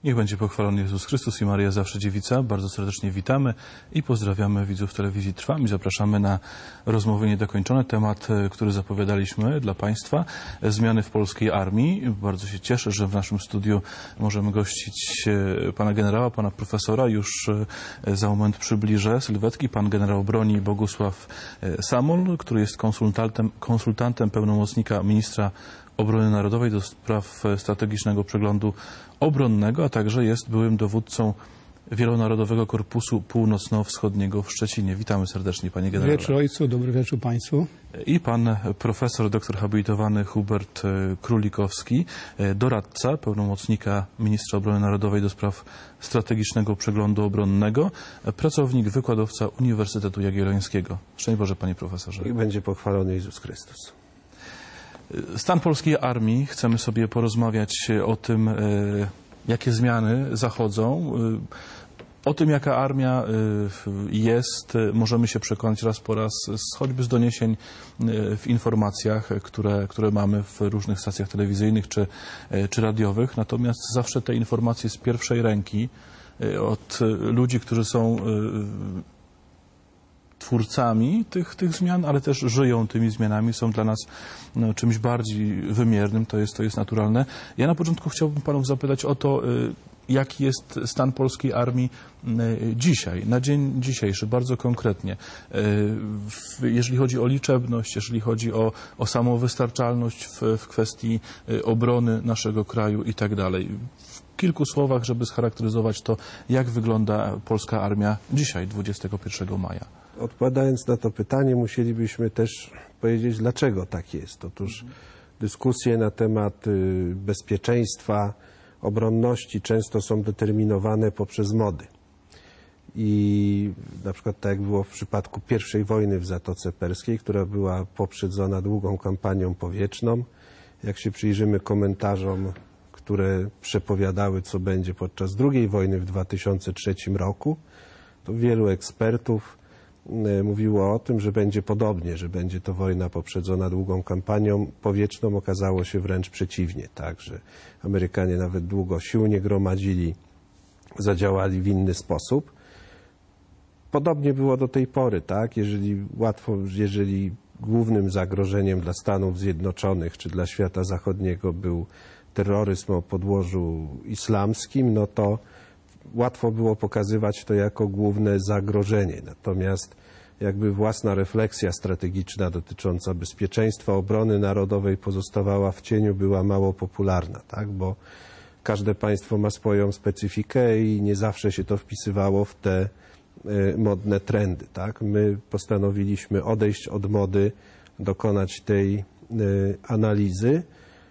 Niech będzie pochwalony Jezus Chrystus i Maria zawsze dziewica. Bardzo serdecznie witamy i pozdrawiamy widzów telewizji Trwam i zapraszamy na rozmowy niedokończone. Temat, który zapowiadaliśmy dla Państwa, zmiany w polskiej armii. Bardzo się cieszę, że w naszym studiu możemy gościć pana generała, pana profesora. Już za moment przybliżę sylwetki. Pan generał broni Bogusław Samol, który jest konsultantem pełnomocnika ministra Obrony Narodowej do spraw strategicznego przeglądu obronnego, a także jest byłym dowódcą Wielonarodowego Korpusu Północno-Wschodniego w Szczecinie. Witamy serdecznie, panie generale. Dobry wieczór ojcu, dobry wieczór państwu. I pan profesor, doktor habilitowany Hubert Królikowski, doradca pełnomocnika ministra Obrony Narodowej do spraw strategicznego przeglądu obronnego, pracownik, wykładowca Uniwersytetu Jagiellońskiego. Szczęść Boże, panie profesorze. Niech będzie pochwalony Jezus Chrystus. Stan polskiej armii. Chcemy sobie porozmawiać o tym, jakie zmiany zachodzą. O tym, jaka armia jest, możemy się przekonać raz po raz, choćby z doniesień w informacjach, które mamy w różnych stacjach telewizyjnych czy radiowych. Natomiast zawsze te informacje z pierwszej ręki od ludzi, którzy są twórcami tych zmian, ale też żyją tymi zmianami, są dla nas czymś bardziej wymiernym, to jest naturalne. Ja na początku chciałbym panów zapytać o to, jaki jest stan polskiej armii dzisiaj, na dzień dzisiejszy, bardzo konkretnie. Jeżeli chodzi o liczebność, jeżeli chodzi o samowystarczalność w kwestii obrony naszego kraju i tak dalej. W kilku słowach, żeby scharakteryzować to, jak wygląda polska armia dzisiaj, 21 maja. Odpowiadając na to pytanie, musielibyśmy też powiedzieć, dlaczego tak jest. Otóż dyskusje na temat bezpieczeństwa, obronności często są determinowane poprzez mody. I na przykład tak jak było w przypadku pierwszej wojny w Zatoce Perskiej, która była poprzedzona długą kampanią powietrzną. Jak się przyjrzymy komentarzom, które przepowiadały, co będzie podczas II wojny w 2003 roku, to wielu ekspertów mówiło o tym, że będzie podobnie, że będzie to wojna poprzedzona długą kampanią powietrzną. Okazało się wręcz przeciwnie, tak, że Amerykanie nawet długo sił nie gromadzili, zadziałali w inny sposób. Podobnie było do tej pory, tak, jeżeli głównym zagrożeniem dla Stanów Zjednoczonych czy dla świata zachodniego był terroryzm o podłożu islamskim, no to łatwo było pokazywać to jako główne zagrożenie. Natomiast jakby własna refleksja strategiczna dotycząca bezpieczeństwa, obrony narodowej pozostawała w cieniu, była mało popularna, tak? Bo każde państwo ma swoją specyfikę i nie zawsze się to wpisywało w te modne trendy, tak? My postanowiliśmy odejść od mody, dokonać tej analizy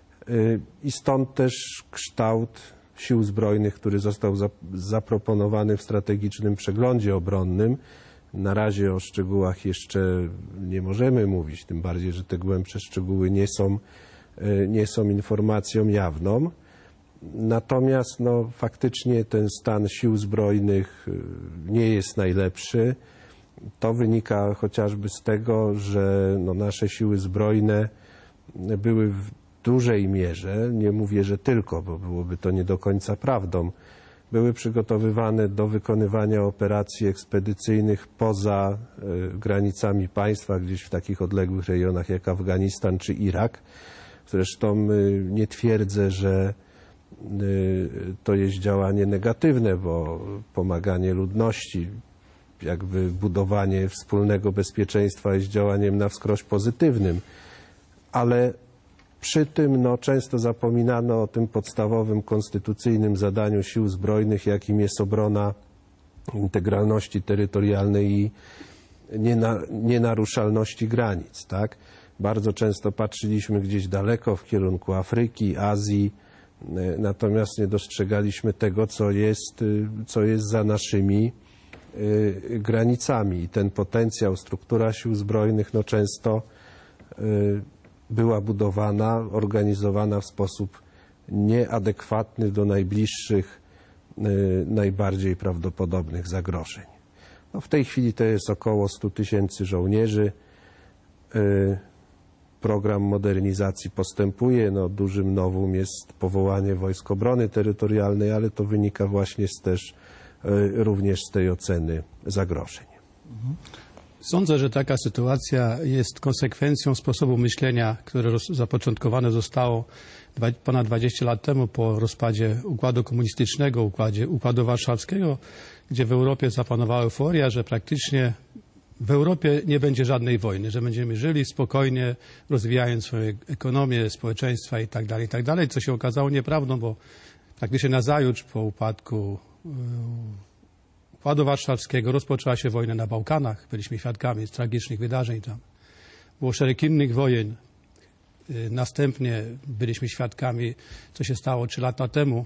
i stąd też kształt Sił Zbrojnych, który został zaproponowany w strategicznym przeglądzie obronnym. Na razie o szczegółach jeszcze nie możemy mówić, tym bardziej, że te głębsze szczegóły nie są informacją jawną. Natomiast faktycznie ten stan Sił Zbrojnych nie jest najlepszy. To wynika chociażby z tego, że nasze Siły Zbrojne były w dużej mierze, nie mówię, że tylko, bo byłoby to nie do końca prawdą, były przygotowywane do wykonywania operacji ekspedycyjnych poza granicami państwa, gdzieś w takich odległych rejonach jak Afganistan czy Irak. Zresztą nie twierdzę, że to jest działanie negatywne, bo pomaganie ludności, jakby budowanie wspólnego bezpieczeństwa jest działaniem na wskroś pozytywnym, ale przy tym często zapominano o tym podstawowym konstytucyjnym zadaniu Sił Zbrojnych, jakim jest obrona integralności terytorialnej i nienaruszalności granic, tak? Bardzo często patrzyliśmy gdzieś daleko w kierunku Afryki, Azji, natomiast nie dostrzegaliśmy tego, co jest za naszymi granicami. I ten potencjał, struktura Sił Zbrojnych często była budowana, organizowana w sposób nieadekwatny do najbliższych, najbardziej prawdopodobnych zagrożeń. W tej chwili to jest około 100 000 żołnierzy. program modernizacji postępuje. No, dużym novum jest powołanie Wojsk Obrony Terytorialnej, ale to wynika właśnie również z tej oceny zagrożeń. Sądzę, że taka sytuacja jest konsekwencją sposobu myślenia, które zapoczątkowane zostało ponad 20 lat temu po rozpadzie Układu Komunistycznego, Układu Warszawskiego, gdzie w Europie zapanowała euforia, że praktycznie w Europie nie będzie żadnej wojny, że będziemy żyli spokojnie, rozwijając swoją ekonomię, społeczeństwa itd., co się okazało nieprawdą, bo praktycznie nazajutrz po upadku Układu Warszawskiego rozpoczęła się wojna na Bałkanach. Byliśmy świadkami tragicznych wydarzeń tam. Było szereg innych wojen. Następnie byliśmy świadkami, co się stało 3 lata temu.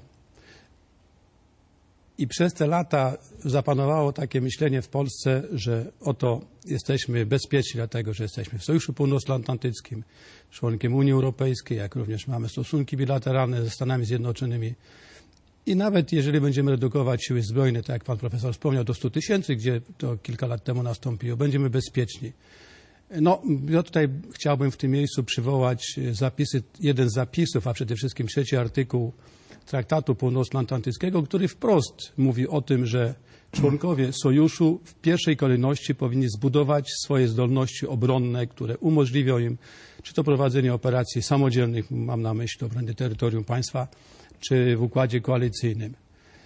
I przez te lata zapanowało takie myślenie w Polsce, że oto jesteśmy bezpieczni, dlatego że jesteśmy w Sojuszu Północnoatlantyckim, członkiem Unii Europejskiej, jak również mamy stosunki bilateralne ze Stanami Zjednoczonymi. I nawet jeżeli będziemy redukować siły zbrojne, tak jak pan profesor wspomniał, do 100 000, gdzie to kilka lat temu nastąpiło, będziemy bezpieczni. No, ja tutaj chciałbym w tym miejscu przywołać jeden z zapisów, a przede wszystkim 3. artykuł Traktatu Północnoatlantyckiego, który wprost mówi o tym, że członkowie sojuszu w pierwszej kolejności powinni zbudować swoje zdolności obronne, które umożliwią im czy to prowadzenie operacji samodzielnych, mam na myśli obrony terytorium państwa, czy w układzie koalicyjnym.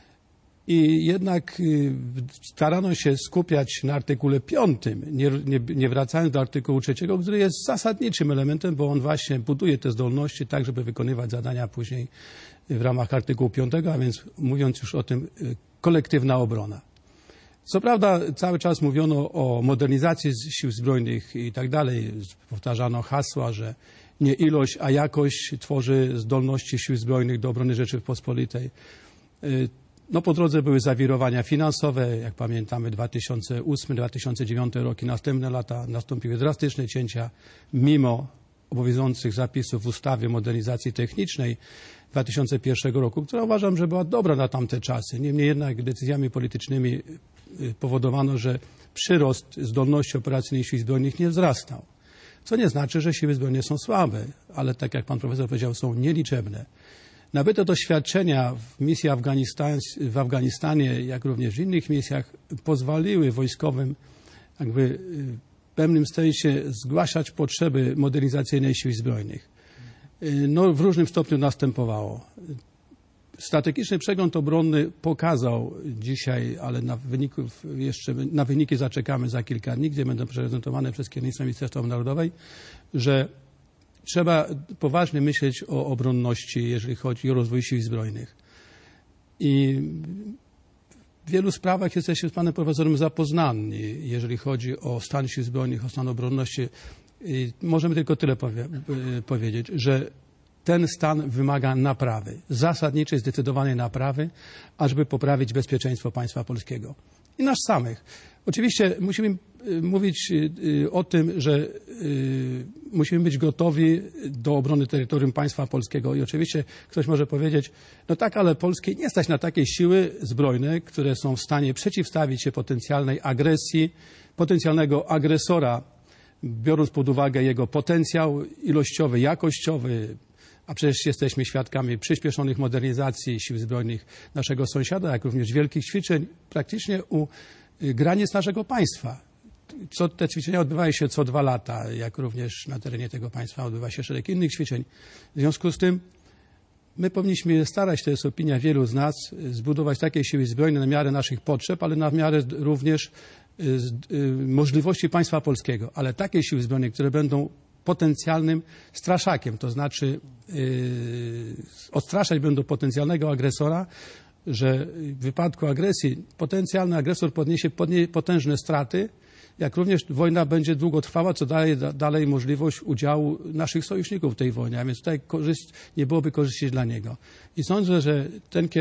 I jednak starano się skupiać na artykule 5, nie wracając do artykułu 3, który jest zasadniczym elementem, bo on właśnie buduje te zdolności tak, żeby wykonywać zadania później w ramach artykułu 5, a więc mówiąc już o tym, kolektywna obrona. Co prawda cały czas mówiono o modernizacji sił zbrojnych i tak dalej. Powtarzano hasła, że nie ilość, a jakość tworzy zdolności sił zbrojnych do obrony Rzeczypospolitej. No, po drodze były zawirowania finansowe, jak pamiętamy 2008-2009 rok i następne lata nastąpiły drastyczne cięcia mimo obowiązujących zapisów w ustawie modernizacji technicznej 2001 roku, która uważam, że była dobra na tamte czasy. Niemniej jednak decyzjami politycznymi powodowano, że przyrost zdolności operacyjnych sił zbrojnych nie wzrastał. Co nie znaczy, że siły zbrojne są słabe, ale tak jak pan profesor powiedział, są nieliczebne. Nabyte doświadczenia w misji w Afganistanie, jak również w innych misjach, pozwoliły wojskowym jakby w pewnym sensie zgłaszać potrzeby modernizacyjnej sił zbrojnych. No, w różnym stopniu następowało. Strategiczny przegląd obronny pokazał dzisiaj, ale na wyniki zaczekamy za kilka dni, gdzie będą prezentowane przez kierownictwo Ministerstwa Obrony Narodowej, że trzeba poważnie myśleć o obronności, jeżeli chodzi o rozwój sił zbrojnych. I w wielu sprawach jesteśmy z panem profesorem zapoznani, jeżeli chodzi o stan sił zbrojnych, o stan obronności. I możemy tylko tyle powiedzieć, że ten stan wymaga naprawy, zasadniczej, zdecydowanej naprawy, ażeby poprawić bezpieczeństwo państwa polskiego i nas samych. Oczywiście musimy mówić o tym, że musimy być gotowi do obrony terytorium państwa polskiego i oczywiście ktoś może powiedzieć, no tak, ale Polski nie stać na takie siły zbrojne, które są w stanie przeciwstawić się potencjalnej agresji, potencjalnego agresora, biorąc pod uwagę jego potencjał ilościowy, jakościowy, a przecież jesteśmy świadkami przyspieszonych modernizacji sił zbrojnych naszego sąsiada, jak również wielkich ćwiczeń praktycznie u granic naszego państwa. Te ćwiczenia odbywają się co 2 lata, jak również na terenie tego państwa odbywa się szereg innych ćwiczeń. W związku z tym my powinniśmy starać się, to jest opinia wielu z nas, zbudować takie siły zbrojne na miarę naszych potrzeb, ale na miarę również możliwości państwa polskiego. Ale takie siły zbrojne, które będą potencjalnym straszakiem, to znaczy odstraszać będą potencjalnego agresora, że w wypadku agresji potencjalny agresor podniesie potężne straty, jak również wojna będzie długo trwała, co daje dalej możliwość udziału naszych sojuszników w tej wojnie, a więc tutaj nie byłoby korzyści dla niego. I sądzę, że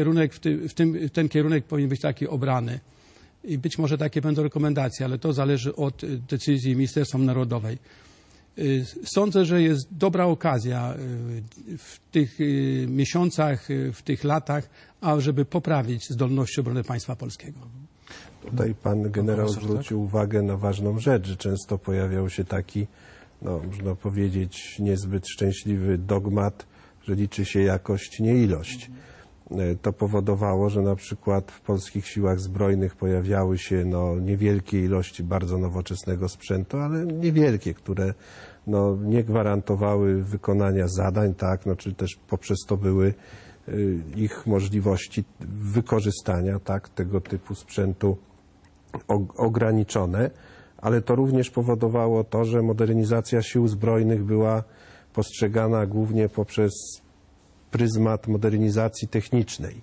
ten kierunek powinien być taki obrany. I być może takie będą rekomendacje, ale to zależy od decyzji Ministerstwa Narodowej. Sądzę, że jest dobra okazja w tych miesiącach, w tych latach, ażeby poprawić zdolności obrony państwa polskiego. Tutaj pan generał zwrócił uwagę na ważną rzecz, że często pojawiał się taki no, można powiedzieć, niezbyt szczęśliwy dogmat, że liczy się jakość, nie ilość. To powodowało, że na przykład w polskich siłach zbrojnych pojawiały się no, niewielkie ilości bardzo nowoczesnego sprzętu, ale niewielkie, które no, nie gwarantowały wykonania zadań, tak, no, czy też poprzez to były ich możliwości wykorzystania tak, tego typu sprzętu ograniczone, ale to również powodowało to, że modernizacja sił zbrojnych była postrzegana głównie poprzez pryzmat modernizacji technicznej,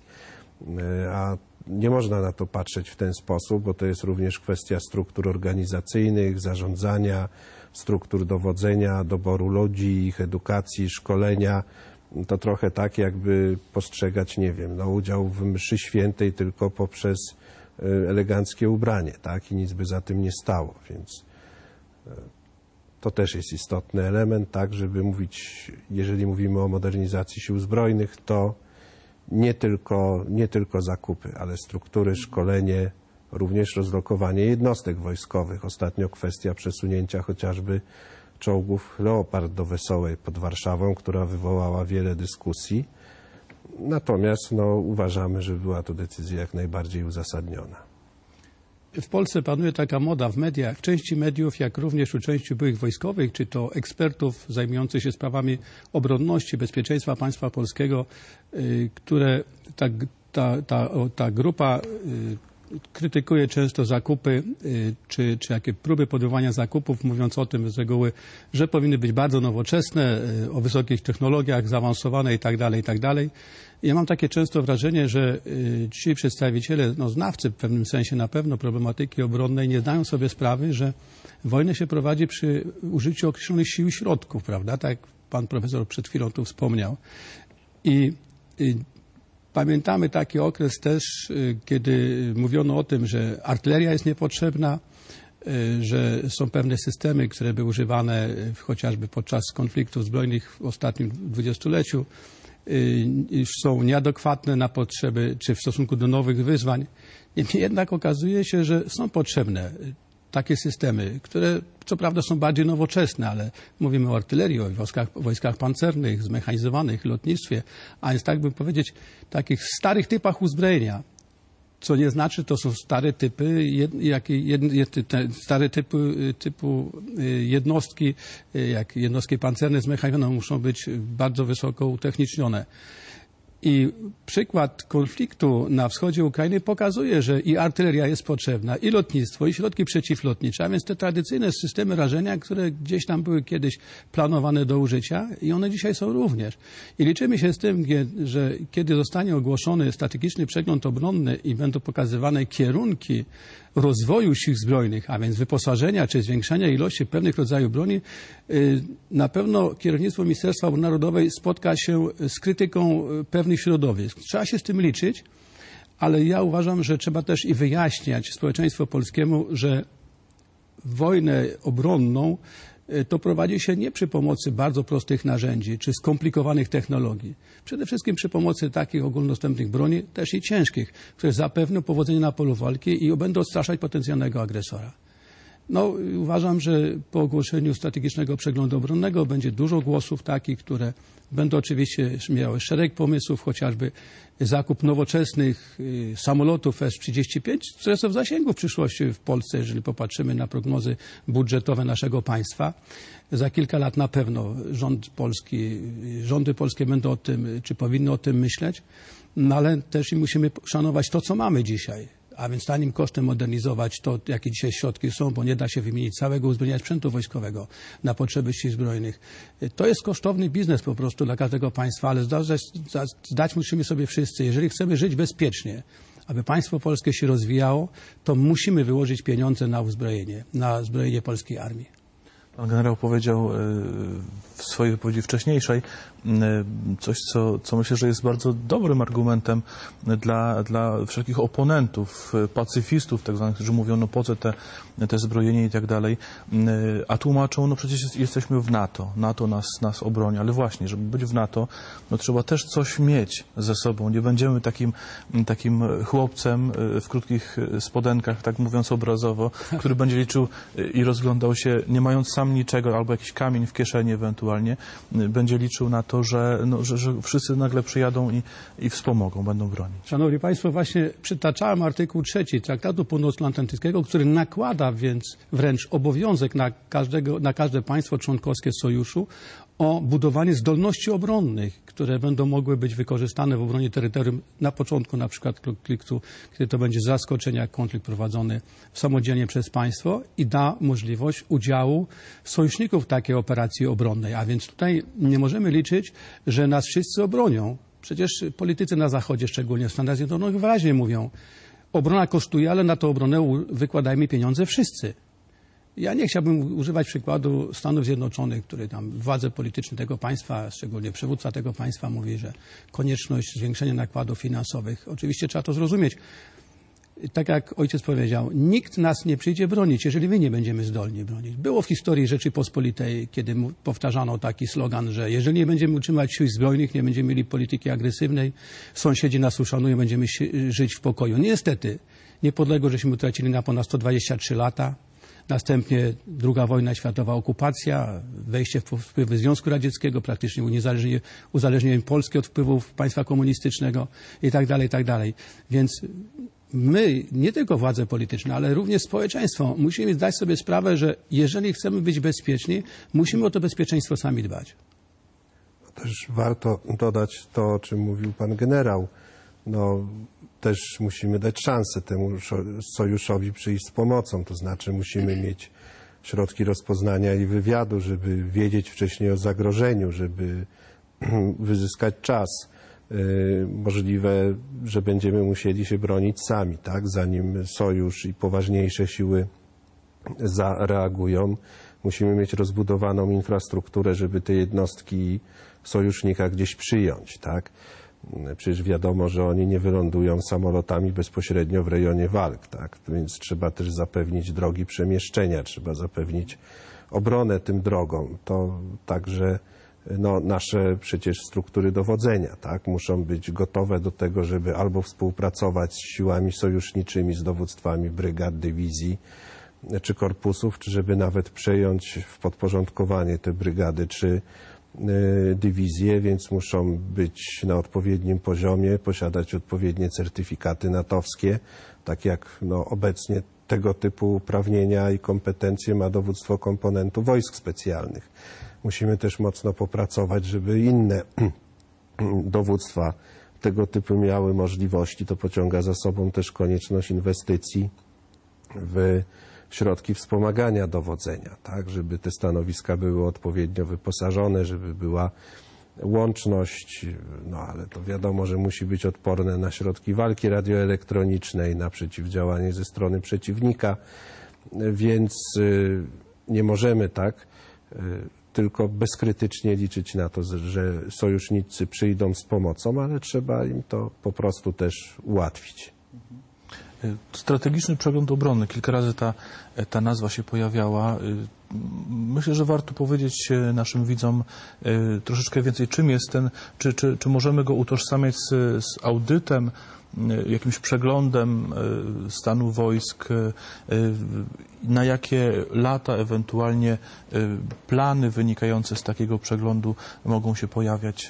a nie można na to patrzeć w ten sposób, bo to jest również kwestia struktur organizacyjnych, zarządzania, struktur dowodzenia, doboru ludzi, ich edukacji, szkolenia. To trochę tak, jakby postrzegać, nie wiem, no, udział w mszy świętej tylko poprzez eleganckie ubranie, tak, i nic by za tym nie stało, więc to też jest istotny element, tak, żeby mówić, jeżeli mówimy o modernizacji sił zbrojnych, to nie tylko zakupy, ale struktury, szkolenie, również rozlokowanie jednostek wojskowych. Ostatnio kwestia przesunięcia chociażby czołgów Leopard do Wesołej pod Warszawą, która wywołała wiele dyskusji. Natomiast no, uważamy, że była to decyzja jak najbardziej uzasadniona. W Polsce panuje taka moda w mediach, w części mediów, jak również u części byłych wojskowych, czy to ekspertów zajmujących się sprawami obronności, bezpieczeństwa państwa polskiego, które ta grupa krytykuje często zakupy, czy jakie próby podejmowania zakupów, mówiąc o tym z reguły, że powinny być bardzo nowoczesne, o wysokich technologiach, zaawansowane itd., itd. Ja mam takie często wrażenie, że ci przedstawiciele, no znawcy w pewnym sensie na pewno problematyki obronnej, nie zdają sobie sprawy, że wojnę się prowadzi przy użyciu określonych sił i środków, prawda? Tak jak pan profesor przed chwilą tu wspomniał. I pamiętamy taki okres też, kiedy mówiono o tym, że artyleria jest niepotrzebna, że są pewne systemy, które były używane chociażby podczas konfliktów zbrojnych w ostatnim dwudziestoleciu, są nieadekwatne na potrzeby, czy w stosunku do nowych wyzwań. Niemniej jednak okazuje się, że są potrzebne takie systemy, które co prawda są bardziej nowoczesne, ale mówimy o artylerii, o wojskach pancernych, zmechanizowanych, lotnictwie, a więc tak bym powiedzieć, takich starych typach uzbrojenia, co nie znaczy, to są stare typy, stare typu jednostki, jak jednostki pancerne zmechanizowane muszą być bardzo wysoko utechnicznione. I przykład konfliktu na wschodzie Ukrainy pokazuje, że i artyleria jest potrzebna, i lotnictwo, i środki przeciwlotnicze, a więc te tradycyjne systemy rażenia, które gdzieś tam były kiedyś planowane do użycia i one dzisiaj są również. I liczymy się z tym, że kiedy zostanie ogłoszony strategiczny przegląd obronny i będą pokazywane kierunki rozwoju sił zbrojnych, a więc wyposażenia czy zwiększania ilości pewnych rodzajów broni, na pewno kierownictwo Ministerstwa Obrony Narodowej spotka się z krytyką pewnych środowisk. Trzeba się z tym liczyć, ale ja uważam, że trzeba też i wyjaśniać społeczeństwu polskiemu, że wojnę obronną to prowadzi się nie przy pomocy bardzo prostych narzędzi czy skomplikowanych technologii. Przede wszystkim przy pomocy takich ogólnodostępnych broni, też i ciężkich, które zapewnią powodzenie na polu walki i będą odstraszać potencjalnego agresora. No, uważam, że po ogłoszeniu strategicznego przeglądu obronnego będzie dużo głosów takich, które będą oczywiście miały szereg pomysłów, chociażby zakup nowoczesnych samolotów S-35, które są w zasięgu w przyszłości w Polsce, jeżeli popatrzymy na prognozy budżetowe naszego państwa. Za kilka lat na pewno rządy polskie będą o tym, czy powinny o tym myśleć, no ale też i musimy szanować to, co mamy dzisiaj. A więc tanim kosztem modernizować to, jakie dzisiaj środki są, bo nie da się wymienić całego uzbrojenia sprzętu wojskowego na potrzeby sił zbrojnych. To jest kosztowny biznes po prostu dla każdego państwa, ale zdać musimy sobie wszyscy, jeżeli chcemy żyć bezpiecznie, aby państwo polskie się rozwijało, to musimy wyłożyć pieniądze na uzbrojenie polskiej armii. Pan generał powiedział w swojej wypowiedzi wcześniejszej coś, co myślę, że jest bardzo dobrym argumentem dla wszelkich oponentów, pacyfistów tak zwanych, którzy mówią, no po co te zbrojenie i tak dalej, a tłumaczą, no przecież jesteśmy w NATO, NATO nas obroni, ale właśnie, żeby być w NATO, no trzeba też coś mieć ze sobą, nie będziemy takim chłopcem w krótkich spodenkach, tak mówiąc obrazowo, który będzie liczył i rozglądał się, nie mając sam tam niczego, albo jakiś kamień w kieszeni ewentualnie, będzie liczył na to, że wszyscy nagle przyjadą i wspomogą, będą bronić. Szanowni Państwo, właśnie przytaczałem artykuł 3 Traktatu Północnoatlantyckiego, który nakłada więc wręcz obowiązek na każde państwo członkowskie sojuszu o budowanie zdolności obronnych, które będą mogły być wykorzystane w obronie terytorium na początku na przykład konfliktu, kiedy to będzie z zaskoczenia konflikt prowadzony samodzielnie przez państwo i da możliwość udziału sojuszników w takiej operacji obronnej. A więc tutaj nie możemy liczyć, że nas wszyscy obronią. Przecież politycy na Zachodzie, szczególnie w Stanach Zjednoczonych, wyraźnie mówią, obrona kosztuje, ale na tę obronę wykładajmy pieniądze wszyscy. Ja nie chciałbym używać przykładu Stanów Zjednoczonych, który tam władze polityczne tego państwa, szczególnie przywódca tego państwa mówi, że konieczność zwiększenia nakładów finansowych. Oczywiście trzeba to zrozumieć. Tak jak ojciec powiedział, nikt nas nie przyjdzie bronić, jeżeli my nie będziemy zdolni bronić. Było w historii Rzeczypospolitej, kiedy powtarzano taki slogan, że jeżeli nie będziemy utrzymać sił zbrojnych, nie będziemy mieli polityki agresywnej, sąsiedzi nas uszanują, będziemy żyć w pokoju. Niestety, niepodległość żeśmy utracili na ponad 123 lata. Następnie II wojna światowa, okupacja, wejście w wpływy Związku Radzieckiego, praktycznie uzależnienie Polski od wpływów państwa komunistycznego i tak dalej, i tak dalej. Więc my, nie tylko władze polityczne, ale również społeczeństwo, musimy zdać sobie sprawę, że jeżeli chcemy być bezpieczni, musimy o to bezpieczeństwo sami dbać. Też warto dodać to, o czym mówił pan generał. Też musimy dać szansę temu sojuszowi przyjść z pomocą, to znaczy musimy mieć środki rozpoznania i wywiadu, żeby wiedzieć wcześniej o zagrożeniu, żeby wyzyskać czas. Możliwe, że będziemy musieli się bronić sami, tak? Zanim sojusz i poważniejsze siły zareagują. Musimy mieć rozbudowaną infrastrukturę, żeby te jednostki sojusznika gdzieś przyjąć, tak? Przecież wiadomo, że oni nie wylądują samolotami bezpośrednio w rejonie walk, tak? Więc trzeba też zapewnić drogi przemieszczenia, trzeba zapewnić obronę tym drogom. To także nasze przecież struktury dowodzenia, tak? Muszą być gotowe do tego, żeby albo współpracować z siłami sojuszniczymi, z dowództwami brygad, dywizji czy korpusów, czy żeby nawet przejąć w podporządkowanie te brygady czy dywizje, więc muszą być na odpowiednim poziomie, posiadać odpowiednie certyfikaty natowskie, tak jak obecnie tego typu uprawnienia i kompetencje ma dowództwo komponentu wojsk specjalnych. Musimy też mocno popracować, żeby inne dowództwa tego typu miały możliwości. To pociąga za sobą też konieczność inwestycji w środki wspomagania dowodzenia, tak, żeby te stanowiska były odpowiednio wyposażone, żeby była łączność, ale to wiadomo, że musi być odporne na środki walki radioelektronicznej, na przeciwdziałanie ze strony przeciwnika, więc nie możemy tak tylko bezkrytycznie liczyć na to, że sojusznicy przyjdą z pomocą, ale trzeba im to po prostu też ułatwić. Strategiczny przegląd obronny. Kilka razy ta nazwa się pojawiała. Myślę, że warto powiedzieć naszym widzom troszeczkę więcej, czym jest ten, czy możemy go utożsamiać z audytem, jakimś przeglądem stanu wojsk, na jakie lata ewentualnie plany wynikające z takiego przeglądu mogą się pojawiać?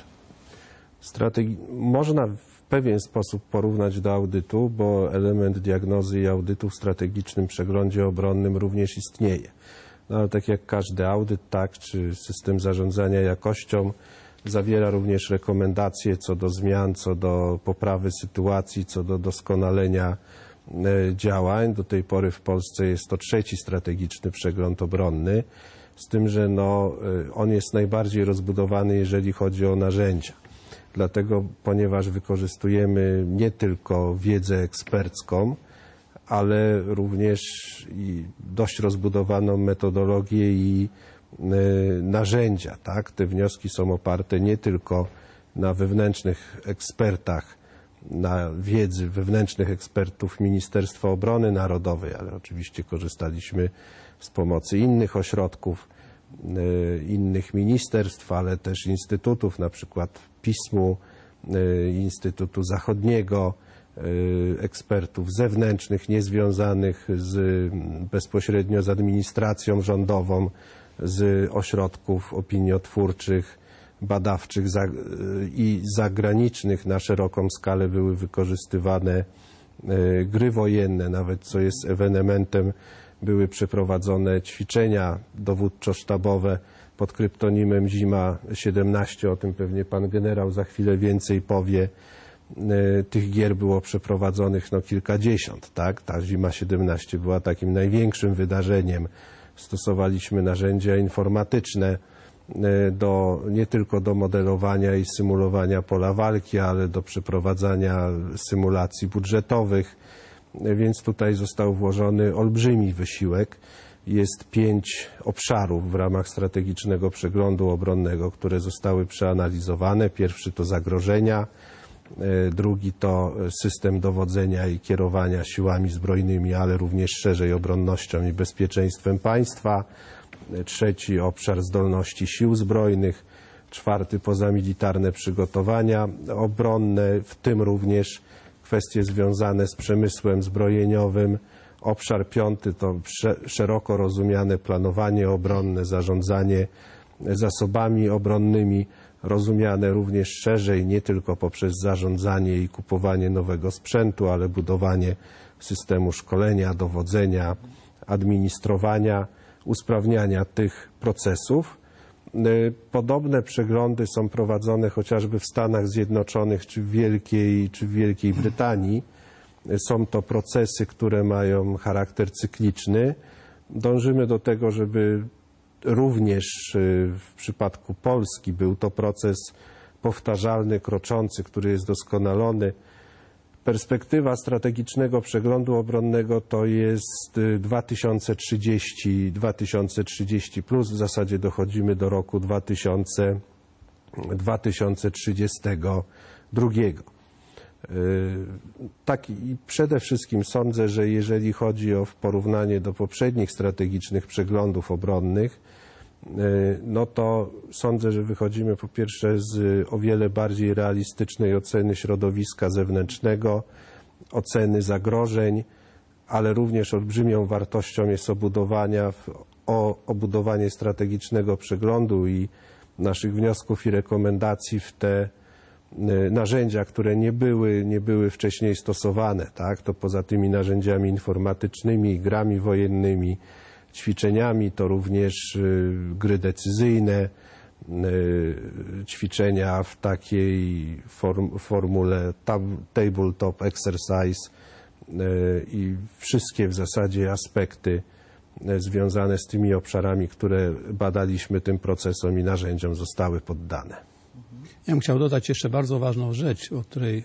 Można w pewien sposób porównać do audytu, bo element diagnozy i audytu w strategicznym przeglądzie obronnym również istnieje. Ale tak jak każdy audyt, tak, czy system zarządzania jakością zawiera również rekomendacje co do zmian, co do poprawy sytuacji, co do doskonalenia działań. Do tej pory w Polsce jest to 3. strategiczny przegląd obronny, z tym, że on jest najbardziej rozbudowany, jeżeli chodzi o narzędzia. Dlatego, ponieważ wykorzystujemy nie tylko wiedzę ekspercką, ale również i dość rozbudowaną metodologię i narzędzia, tak? Te wnioski są oparte nie tylko na wewnętrznych ekspertach, na wiedzy wewnętrznych ekspertów Ministerstwa Obrony Narodowej, ale oczywiście korzystaliśmy z pomocy innych ośrodków, innych ministerstw, ale też instytutów, na przykład PISM-u, Instytutu Zachodniego, ekspertów zewnętrznych, niezwiązanych bezpośrednio z administracją rządową, z ośrodków opiniotwórczych, badawczych i zagranicznych na szeroką skalę były wykorzystywane gry wojenne, nawet co jest ewenementem, były przeprowadzone ćwiczenia dowódczo-sztabowe pod kryptonimem Zima 17, o tym pewnie pan generał za chwilę więcej powie. Tych gier było przeprowadzonych kilkadziesiąt, tak? Ta Zima 17 była takim największym wydarzeniem. Stosowaliśmy narzędzia informatyczne nie tylko do modelowania i symulowania pola walki, ale do przeprowadzania symulacji budżetowych, więc tutaj został włożony olbrzymi wysiłek. Jest 5 obszarów w ramach strategicznego przeglądu obronnego, które zostały przeanalizowane. Pierwszy to zagrożenia, drugi to system dowodzenia i kierowania siłami zbrojnymi, ale również szerzej obronnością i bezpieczeństwem państwa. Trzeci obszar zdolności sił zbrojnych. Czwarty pozamilitarne przygotowania obronne, w tym również kwestie związane z przemysłem zbrojeniowym. Obszar piąty to szeroko rozumiane planowanie obronne, zarządzanie zasobami obronnymi, rozumiane również szerzej, nie tylko poprzez zarządzanie i kupowanie nowego sprzętu, ale budowanie systemu szkolenia, dowodzenia, administrowania, usprawniania tych procesów. Podobne przeglądy są prowadzone chociażby w Stanach Zjednoczonych czy w Wielkiej Brytanii. Są to procesy, które mają charakter cykliczny. Dążymy do tego, żeby również w przypadku Polski był to proces powtarzalny, kroczący, który jest doskonalony. Perspektywa strategicznego przeglądu obronnego to jest 2030 plus. W zasadzie dochodzimy do roku 2032. Tak i przede wszystkim sądzę, że jeżeli chodzi o porównanie do poprzednich strategicznych przeglądów obronnych, no to sądzę, że wychodzimy po pierwsze z o wiele bardziej realistycznej oceny środowiska zewnętrznego, oceny zagrożeń, ale również olbrzymią wartością jest obudowanie strategicznego przeglądu i naszych wniosków i rekomendacji w te narzędzia, które nie były wcześniej stosowane, tak? To poza tymi narzędziami informatycznymi, grami wojennymi, ćwiczeniami, to również gry decyzyjne, ćwiczenia w takiej formule tabletop exercise i wszystkie w zasadzie aspekty związane z tymi obszarami, które badaliśmy, tym procesom i narzędziom zostały poddane. Ja bym chciał dodać jeszcze bardzo ważną rzecz, o której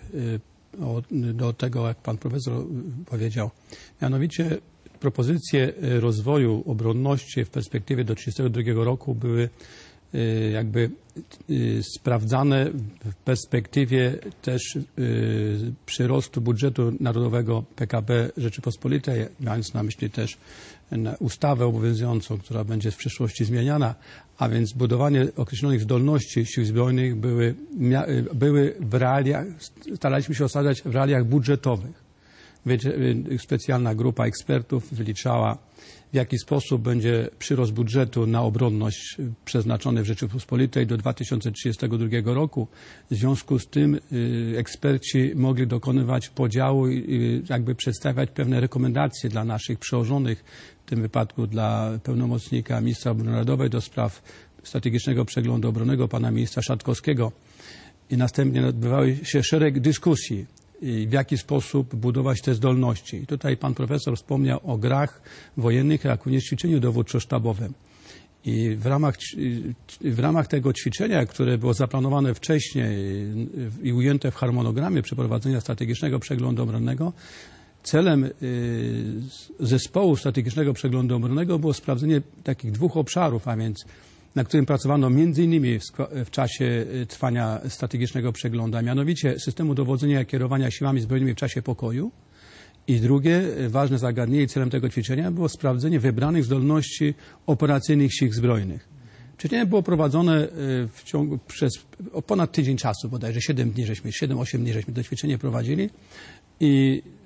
do tego, jak pan profesor powiedział. Mianowicie propozycje rozwoju obronności w perspektywie do 1932 roku były jakby sprawdzane w perspektywie też przyrostu budżetu narodowego PKB Rzeczypospolitej, mając na myśli też ustawę obowiązującą, która będzie w przyszłości zmieniana, a więc budowanie określonych zdolności sił zbrojnych były w realiach, staraliśmy się osadzać w realiach budżetowych. Specjalna grupa ekspertów wyliczała, w jaki sposób będzie przyrost budżetu na obronność przeznaczony w Rzeczypospolitej do 2032 roku. W związku z tym eksperci mogli dokonywać podziału i jakby przedstawiać pewne rekomendacje dla naszych przełożonych, w tym wypadku dla pełnomocnika ministra obrony narodowej do spraw strategicznego przeglądu obronnego, pana ministra Szatkowskiego. I następnie odbywały się szereg dyskusji, w jaki sposób budować te zdolności. I tutaj pan profesor wspomniał o grach wojennych, jak również ćwiczeniu dowódczo-sztabowym. I w ramach tego ćwiczenia, które było zaplanowane wcześniej i ujęte w harmonogramie przeprowadzenia strategicznego przeglądu obronnego, celem zespołu strategicznego przeglądu obronnego było sprawdzenie takich 2 obszarów, a więc na którym pracowano między innymi w czasie trwania strategicznego przeglądu, a mianowicie systemu dowodzenia i kierowania siłami zbrojnymi w czasie pokoju. I drugie ważne zagadnienie i celem tego ćwiczenia było sprawdzenie wybranych zdolności operacyjnych sił zbrojnych. Ćwiczenie było prowadzone przez ponad tydzień czasu, bodajże 7-8 dni żeśmy to ćwiczenie prowadzili i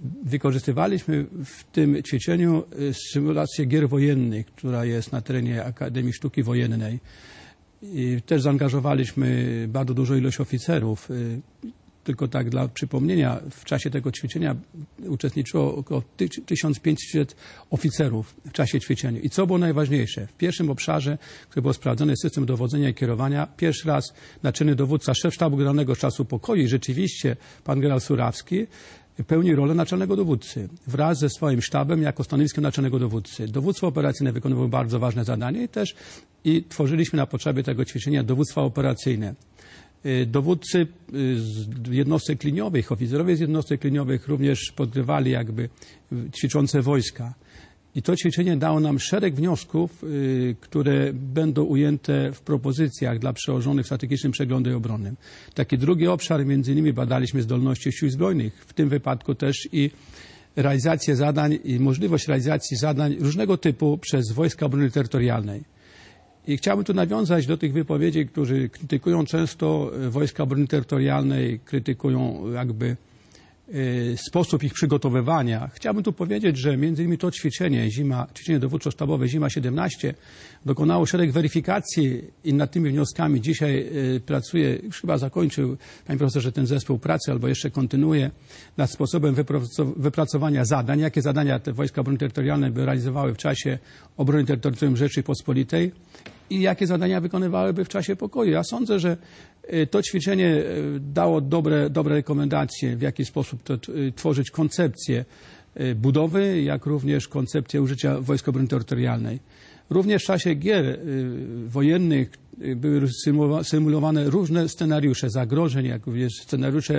wykorzystywaliśmy w tym ćwiczeniu symulację gier wojennych, która jest na terenie Akademii Sztuki Wojennej. I też zaangażowaliśmy bardzo dużą ilość oficerów. Tylko tak dla przypomnienia, w czasie tego ćwiczenia uczestniczyło około 1500 oficerów w czasie ćwiczenia. I co było najważniejsze? W pierwszym obszarze, który był sprawdzony system dowodzenia i kierowania, pierwszy raz naczelny dowódca, szef sztabu generalnego czasu pokoju i rzeczywiście pan generał Surawski pełni rolę naczelnego dowódcy wraz ze swoim sztabem jako stanowiskiem naczelnego dowódcy. Dowództwo operacyjne wykonywało bardzo ważne zadanie i tworzyliśmy na potrzeby tego ćwiczenia dowództwa operacyjne. Dowódcy z jednostek liniowych, oficerowie z jednostek liniowych również podgrywali jakby ćwiczące wojska. I to ćwiczenie dało nam szereg wniosków, które będą ujęte w propozycjach dla przełożonych w strategicznym przeglądzie obronnym. Taki drugi obszar, między innymi badaliśmy zdolności sił zbrojnych, w tym wypadku też i realizację zadań i możliwość realizacji zadań różnego typu przez Wojska Obrony Terytorialnej. I chciałbym tu nawiązać do tych wypowiedzi, którzy krytykują często Wojska Obrony Terytorialnej, krytykują jakby sposób ich przygotowywania. Chciałbym tu powiedzieć, że między innymi to ćwiczenie dowódczo-sztabowe Zima 17 dokonało szereg weryfikacji i nad tymi wnioskami dzisiaj pracuje, już chyba zakończył, panie profesorze, ten zespół pracy albo jeszcze kontynuuje nad sposobem wypracowania zadań, jakie zadania te Wojska Obrony Terytorialnej by realizowały w czasie obrony terytorialnej Rzeczypospolitej i jakie zadania wykonywałyby w czasie pokoju. Ja sądzę, że to ćwiczenie dało dobre rekomendacje, w jaki sposób tworzyć koncepcję budowy, jak również koncepcję użycia Wojsk Obrony Terytorialnej. Również w czasie gier wojennych były symulowane różne scenariusze zagrożeń, jak również scenariusze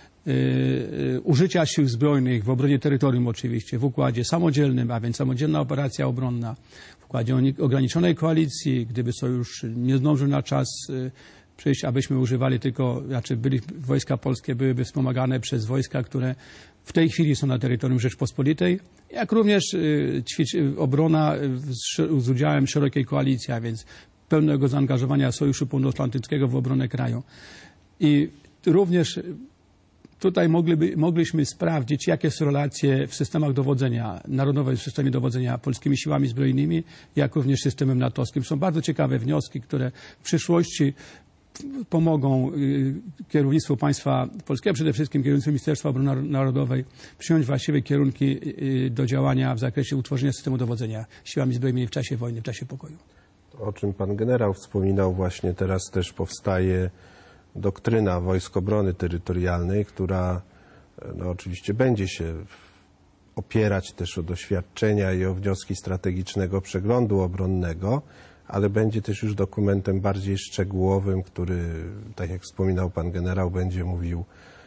użycia sił zbrojnych w obronie terytorium oczywiście, w układzie samodzielnym, a więc samodzielna operacja obronna, w układzie ograniczonej koalicji, gdyby sojusz nie zdążył na czas przyjść, abyśmy używali tylko, wojska polskie byłyby wspomagane przez wojska, które w tej chwili są na terytorium Rzeczpospolitej, jak również obrona z udziałem szerokiej koalicji, a więc pełnego zaangażowania Sojuszu Północnoatlantyckiego w obronę kraju. I również tutaj mogliśmy sprawdzić, jakie są relacje w systemach dowodzenia, narodowym systemie dowodzenia polskimi siłami zbrojnymi, jak również systemem natowskim. Są bardzo ciekawe wnioski, które w przyszłości pomogą kierownictwu państwa polskiego, przede wszystkim kierownictwu Ministerstwa Obrony Narodowej, przyjąć właściwe kierunki do działania w zakresie utworzenia systemu dowodzenia siłami zbrojnymi w czasie wojny, w czasie pokoju. O czym pan generał wspominał, właśnie teraz też powstaje doktryna Wojsk Obrony Terytorialnej, która oczywiście będzie się opierać też o doświadczenia i o wnioski strategicznego przeglądu obronnego, ale będzie też już dokumentem bardziej szczegółowym, który, tak jak wspominał pan generał, będzie mówił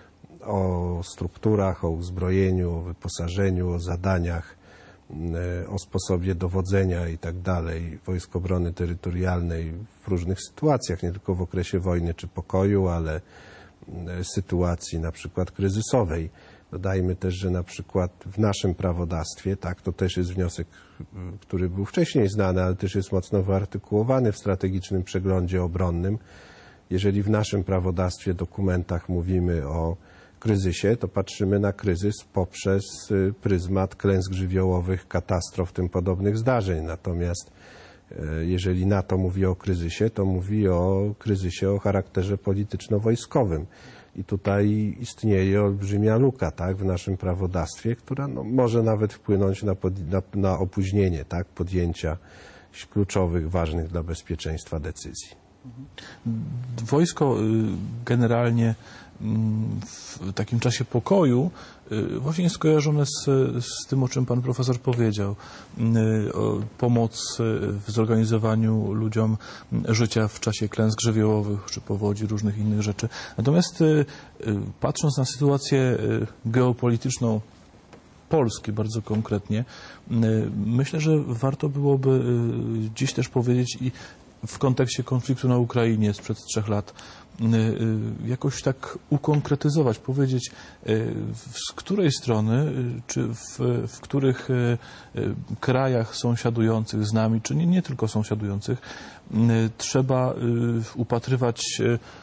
o strukturach, o uzbrojeniu, o wyposażeniu, o zadaniach, o sposobie dowodzenia i tak dalej Wojsk Obrony Terytorialnej w różnych sytuacjach, nie tylko w okresie wojny czy pokoju, ale sytuacji na przykład kryzysowej. Dodajmy też, że na przykład w naszym prawodawstwie, tak, to też jest wniosek, który był wcześniej znany, ale też jest mocno wyartykułowany w strategicznym przeglądzie obronnym. Jeżeli w naszym prawodawstwie, dokumentach mówimy o kryzysie, to patrzymy na kryzys poprzez pryzmat klęsk żywiołowych, katastrof, tym podobnych zdarzeń. Natomiast jeżeli NATO mówi o kryzysie, to mówi o kryzysie o charakterze polityczno-wojskowym. I tutaj istnieje olbrzymia luka, tak, w naszym prawodawstwie, która może nawet wpłynąć na opóźnienie, tak, podjęcia kluczowych, ważnych dla bezpieczeństwa decyzji. Wojsko generalnie w takim czasie pokoju właśnie jest skojarzone z tym, o czym pan profesor powiedział. Pomoc w zorganizowaniu ludziom życia w czasie klęsk żywiołowych czy powodzi, różnych innych rzeczy. Natomiast patrząc na sytuację geopolityczną Polski bardzo konkretnie, myślę, że warto byłoby dziś też powiedzieć i w kontekście konfliktu na Ukrainie sprzed 3 lat jakoś tak ukonkretyzować, powiedzieć, z której strony, czy w których krajach sąsiadujących z nami, czy nie tylko sąsiadujących, trzeba upatrywać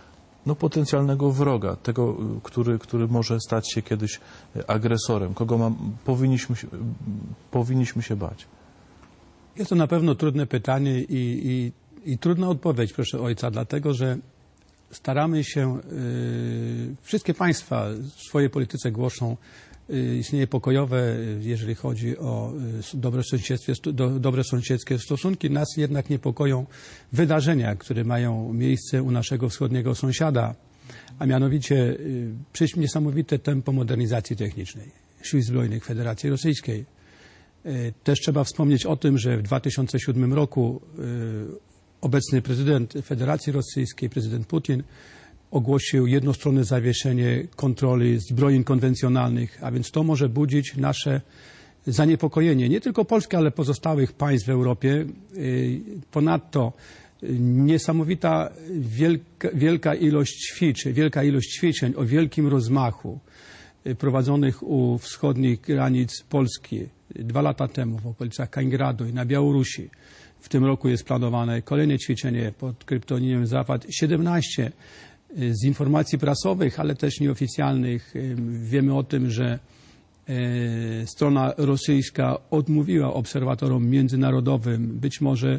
potencjalnego wroga, tego, który może stać się kiedyś agresorem? Kogo powinniśmy się bać? Jest to na pewno trudne pytanie i trudna odpowiedź, proszę ojca, dlatego że staramy się, wszystkie państwa w swojej polityce głoszą istnienie pokojowe, jeżeli chodzi o dobre sąsiedzkie stosunki. Nas jednak niepokoją wydarzenia, które mają miejsce u naszego wschodniego sąsiada, a mianowicie niesamowite tempo modernizacji technicznej Sił Zbrojnych Federacji Rosyjskiej. Też trzeba wspomnieć o tym, że w 2007 roku obecny prezydent Federacji Rosyjskiej, prezydent Putin, ogłosił jednostronne zawieszenie kontroli zbrojeń konwencjonalnych, a więc to może budzić nasze zaniepokojenie, nie tylko Polski, ale pozostałych państw w Europie. Ponadto niesamowita wielka ilość ćwiczeń o wielkim rozmachu prowadzonych u wschodnich granic Polski 2 lata temu w okolicach Kaliningradu i na Białorusi. W tym roku jest planowane kolejne ćwiczenie pod kryptonimem Zapad 17. Z informacji prasowych, ale też nieoficjalnych wiemy o tym, że strona rosyjska odmówiła obserwatorom międzynarodowym, być może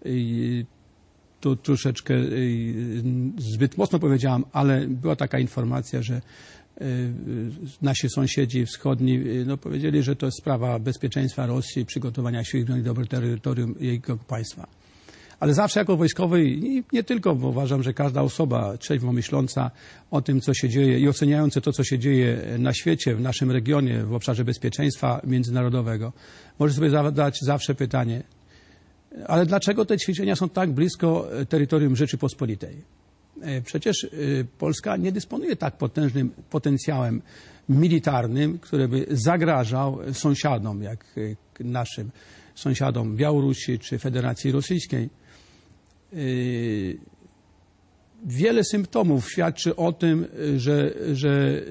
to troszeczkę zbyt mocno powiedziałam, ale była taka informacja, że nasi sąsiedzi wschodni powiedzieli, że to jest sprawa bezpieczeństwa Rosji, przygotowania sił zbrojnych do terytorium jego państwa. Ale zawsze jako wojskowy i nie tylko, bo uważam, że każda osoba trzeźwo myśląca o tym, co się dzieje i oceniająca to, co się dzieje na świecie, w naszym regionie, w obszarze bezpieczeństwa międzynarodowego, może sobie zadać zawsze pytanie, ale dlaczego te ćwiczenia są tak blisko terytorium Rzeczypospolitej? Przecież Polska nie dysponuje tak potężnym potencjałem militarnym, który by zagrażał sąsiadom, jak naszym sąsiadom Białorusi czy Federacji Rosyjskiej. Wiele symptomów świadczy o tym, że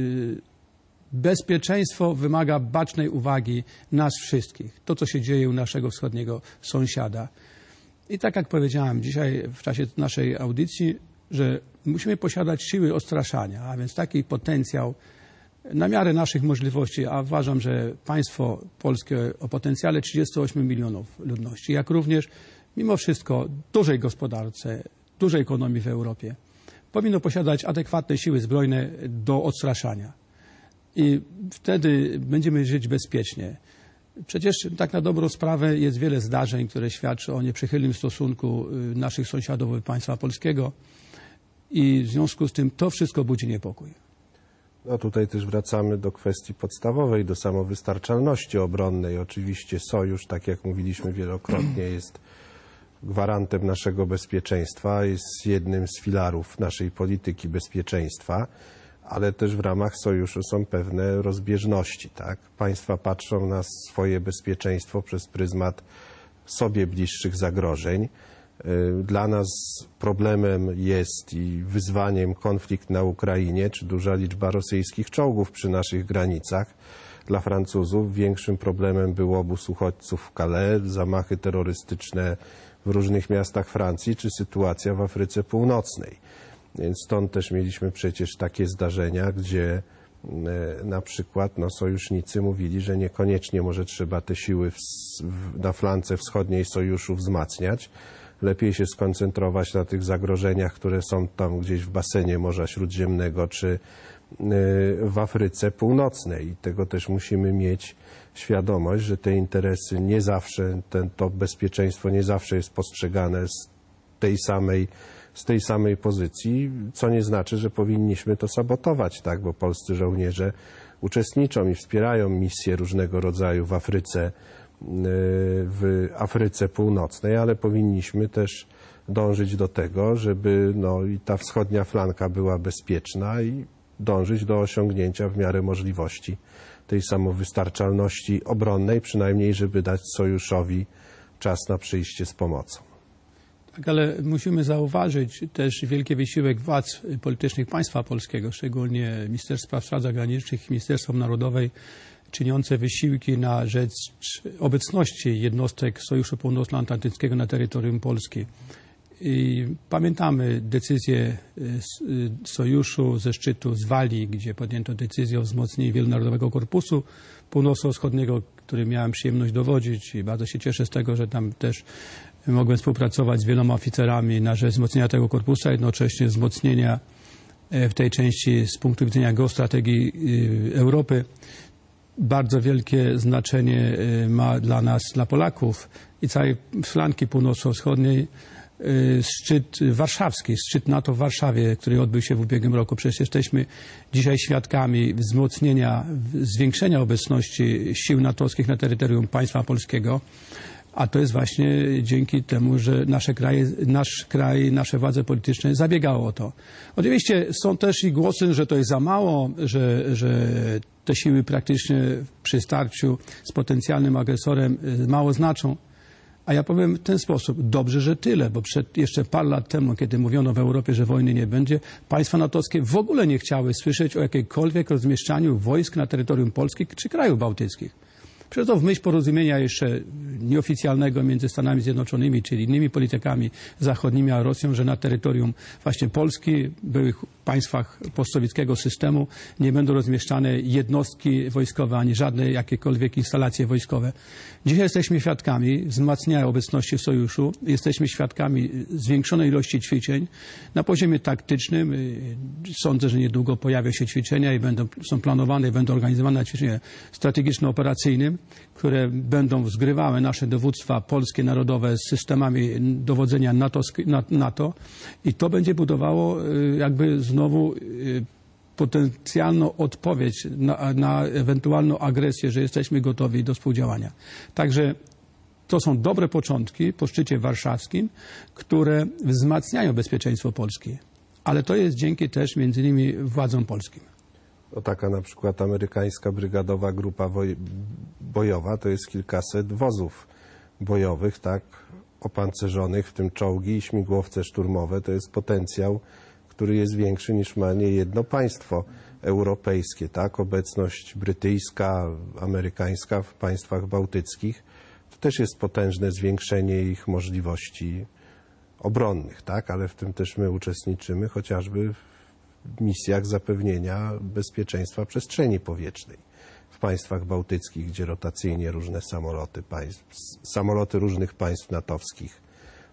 bezpieczeństwo wymaga bacznej uwagi nas wszystkich. To, co się dzieje u naszego wschodniego sąsiada. I tak jak powiedziałem dzisiaj w czasie naszej audycji, że musimy posiadać siły odstraszania, a więc taki potencjał na miarę naszych możliwości, a uważam, że państwo polskie o potencjale 38 milionów ludności, jak również mimo wszystko dużej gospodarce, dużej ekonomii w Europie, powinno posiadać adekwatne siły zbrojne do odstraszania. I wtedy będziemy żyć bezpiecznie. Przecież tak na dobrą sprawę jest wiele zdarzeń, które świadczą o nieprzychylnym stosunku naszych sąsiadów do państwa polskiego i w związku z tym to wszystko budzi niepokój. No tutaj też wracamy do kwestii podstawowej, do samowystarczalności obronnej. Oczywiście sojusz, tak jak mówiliśmy wielokrotnie, jest gwarantem naszego bezpieczeństwa, jest jednym z filarów naszej polityki bezpieczeństwa, ale też w ramach sojuszu są pewne rozbieżności, tak? Państwa patrzą na swoje bezpieczeństwo przez pryzmat sobie bliższych zagrożeń. Dla nas problemem jest i wyzwaniem konflikt na Ukrainie, czy duża liczba rosyjskich czołgów przy naszych granicach. Dla Francuzów większym problemem był obóz uchodźców w Calais, zamachy terrorystyczne w różnych miastach Francji, czy sytuacja w Afryce Północnej. Więc stąd też mieliśmy przecież takie zdarzenia, gdzie na przykład sojusznicy mówili, że niekoniecznie może trzeba te siły na flance wschodniej sojuszu wzmacniać. Lepiej się skoncentrować na tych zagrożeniach, które są tam gdzieś w basenie Morza Śródziemnego czy w Afryce Północnej. I tego też musimy mieć świadomość, że te interesy nie zawsze, to bezpieczeństwo nie zawsze jest postrzegane z tej samej pozycji, co nie znaczy, że powinniśmy to sabotować, tak? Bo polscy żołnierze uczestniczą i wspierają misje różnego rodzaju w Afryce Północnej, ale powinniśmy też dążyć do tego, żeby i ta wschodnia flanka była bezpieczna i dążyć do osiągnięcia w miarę możliwości tej samowystarczalności obronnej, przynajmniej żeby dać sojuszowi czas na przyjście z pomocą. Tak, ale musimy zauważyć też wielki wysiłek władz politycznych państwa polskiego, szczególnie Ministerstwa Spraw Zagranicznych i Ministerstwa Narodowej, czyniące wysiłki na rzecz obecności jednostek Sojuszu Północnoatlantyckiego na terytorium Polski. I pamiętamy decyzję sojuszu ze szczytu z Walii, gdzie podjęto decyzję o wzmocnieniu Wielonarodowego Korpusu Północno-Wschodniego, który miałem przyjemność dowodzić i bardzo się cieszę z tego, że tam też mogłem współpracować z wieloma oficerami na rzecz wzmocnienia tego korpusu, a jednocześnie wzmocnienia w tej części z punktu widzenia geostrategii Europy. Bardzo wielkie znaczenie ma dla nas, dla Polaków i całej flanki północno-wschodniej szczyt warszawski, szczyt NATO w Warszawie, który odbył się w ubiegłym roku. Przecież jesteśmy dzisiaj świadkami wzmocnienia, zwiększenia obecności sił natowskich na terytorium państwa polskiego, a to jest właśnie dzięki temu, że nasz kraj, nasze władze polityczne zabiegało o to. Oczywiście są też i głosy, że to jest za mało, że te siły praktycznie przy starciu z potencjalnym agresorem mało znaczą. A ja powiem w ten sposób, dobrze, że tyle, bo jeszcze parę lat temu, kiedy mówiono w Europie, że wojny nie będzie, państwa natowskie w ogóle nie chciały słyszeć o jakiejkolwiek rozmieszczaniu wojsk na terytorium Polski czy krajów bałtyckich. Przecież to w myśl porozumienia jeszcze nieoficjalnego między Stanami Zjednoczonymi, czyli innymi politykami zachodnimi, a Rosją, że na terytorium właśnie Polski, byłych państwach postsowieckiego systemu nie będą rozmieszczane jednostki wojskowe, ani żadne jakiekolwiek instalacje wojskowe. Dzisiaj jesteśmy świadkami wzmacniania obecności sojuszu, jesteśmy świadkami zwiększonej ilości ćwiczeń na poziomie taktycznym. Sądzę, że niedługo pojawią się ćwiczenia i są planowane i będą organizowane ćwiczenia strategiczno-operacyjne, które będą zgrywały nasze dowództwa polskie, narodowe z systemami dowodzenia NATO i to będzie budowało jakby znowu potencjalną odpowiedź na ewentualną agresję, że jesteśmy gotowi do współdziałania. Także to są dobre początki po szczycie warszawskim, które wzmacniają bezpieczeństwo Polski, ale to jest dzięki też między innymi władzom polskim. No taka na przykład amerykańska brygadowa grupa bojowa to jest kilkaset wozów bojowych, tak, opancerzonych, w tym czołgi i śmigłowce szturmowe. To jest potencjał, który jest większy niż ma niejedno państwo europejskie, tak. Obecność brytyjska, amerykańska w państwach bałtyckich to też jest potężne zwiększenie ich możliwości obronnych, tak, ale w tym też my uczestniczymy chociażby w misjach zapewnienia bezpieczeństwa przestrzeni powietrznej w państwach bałtyckich, gdzie rotacyjnie różne samoloty różnych państw natowskich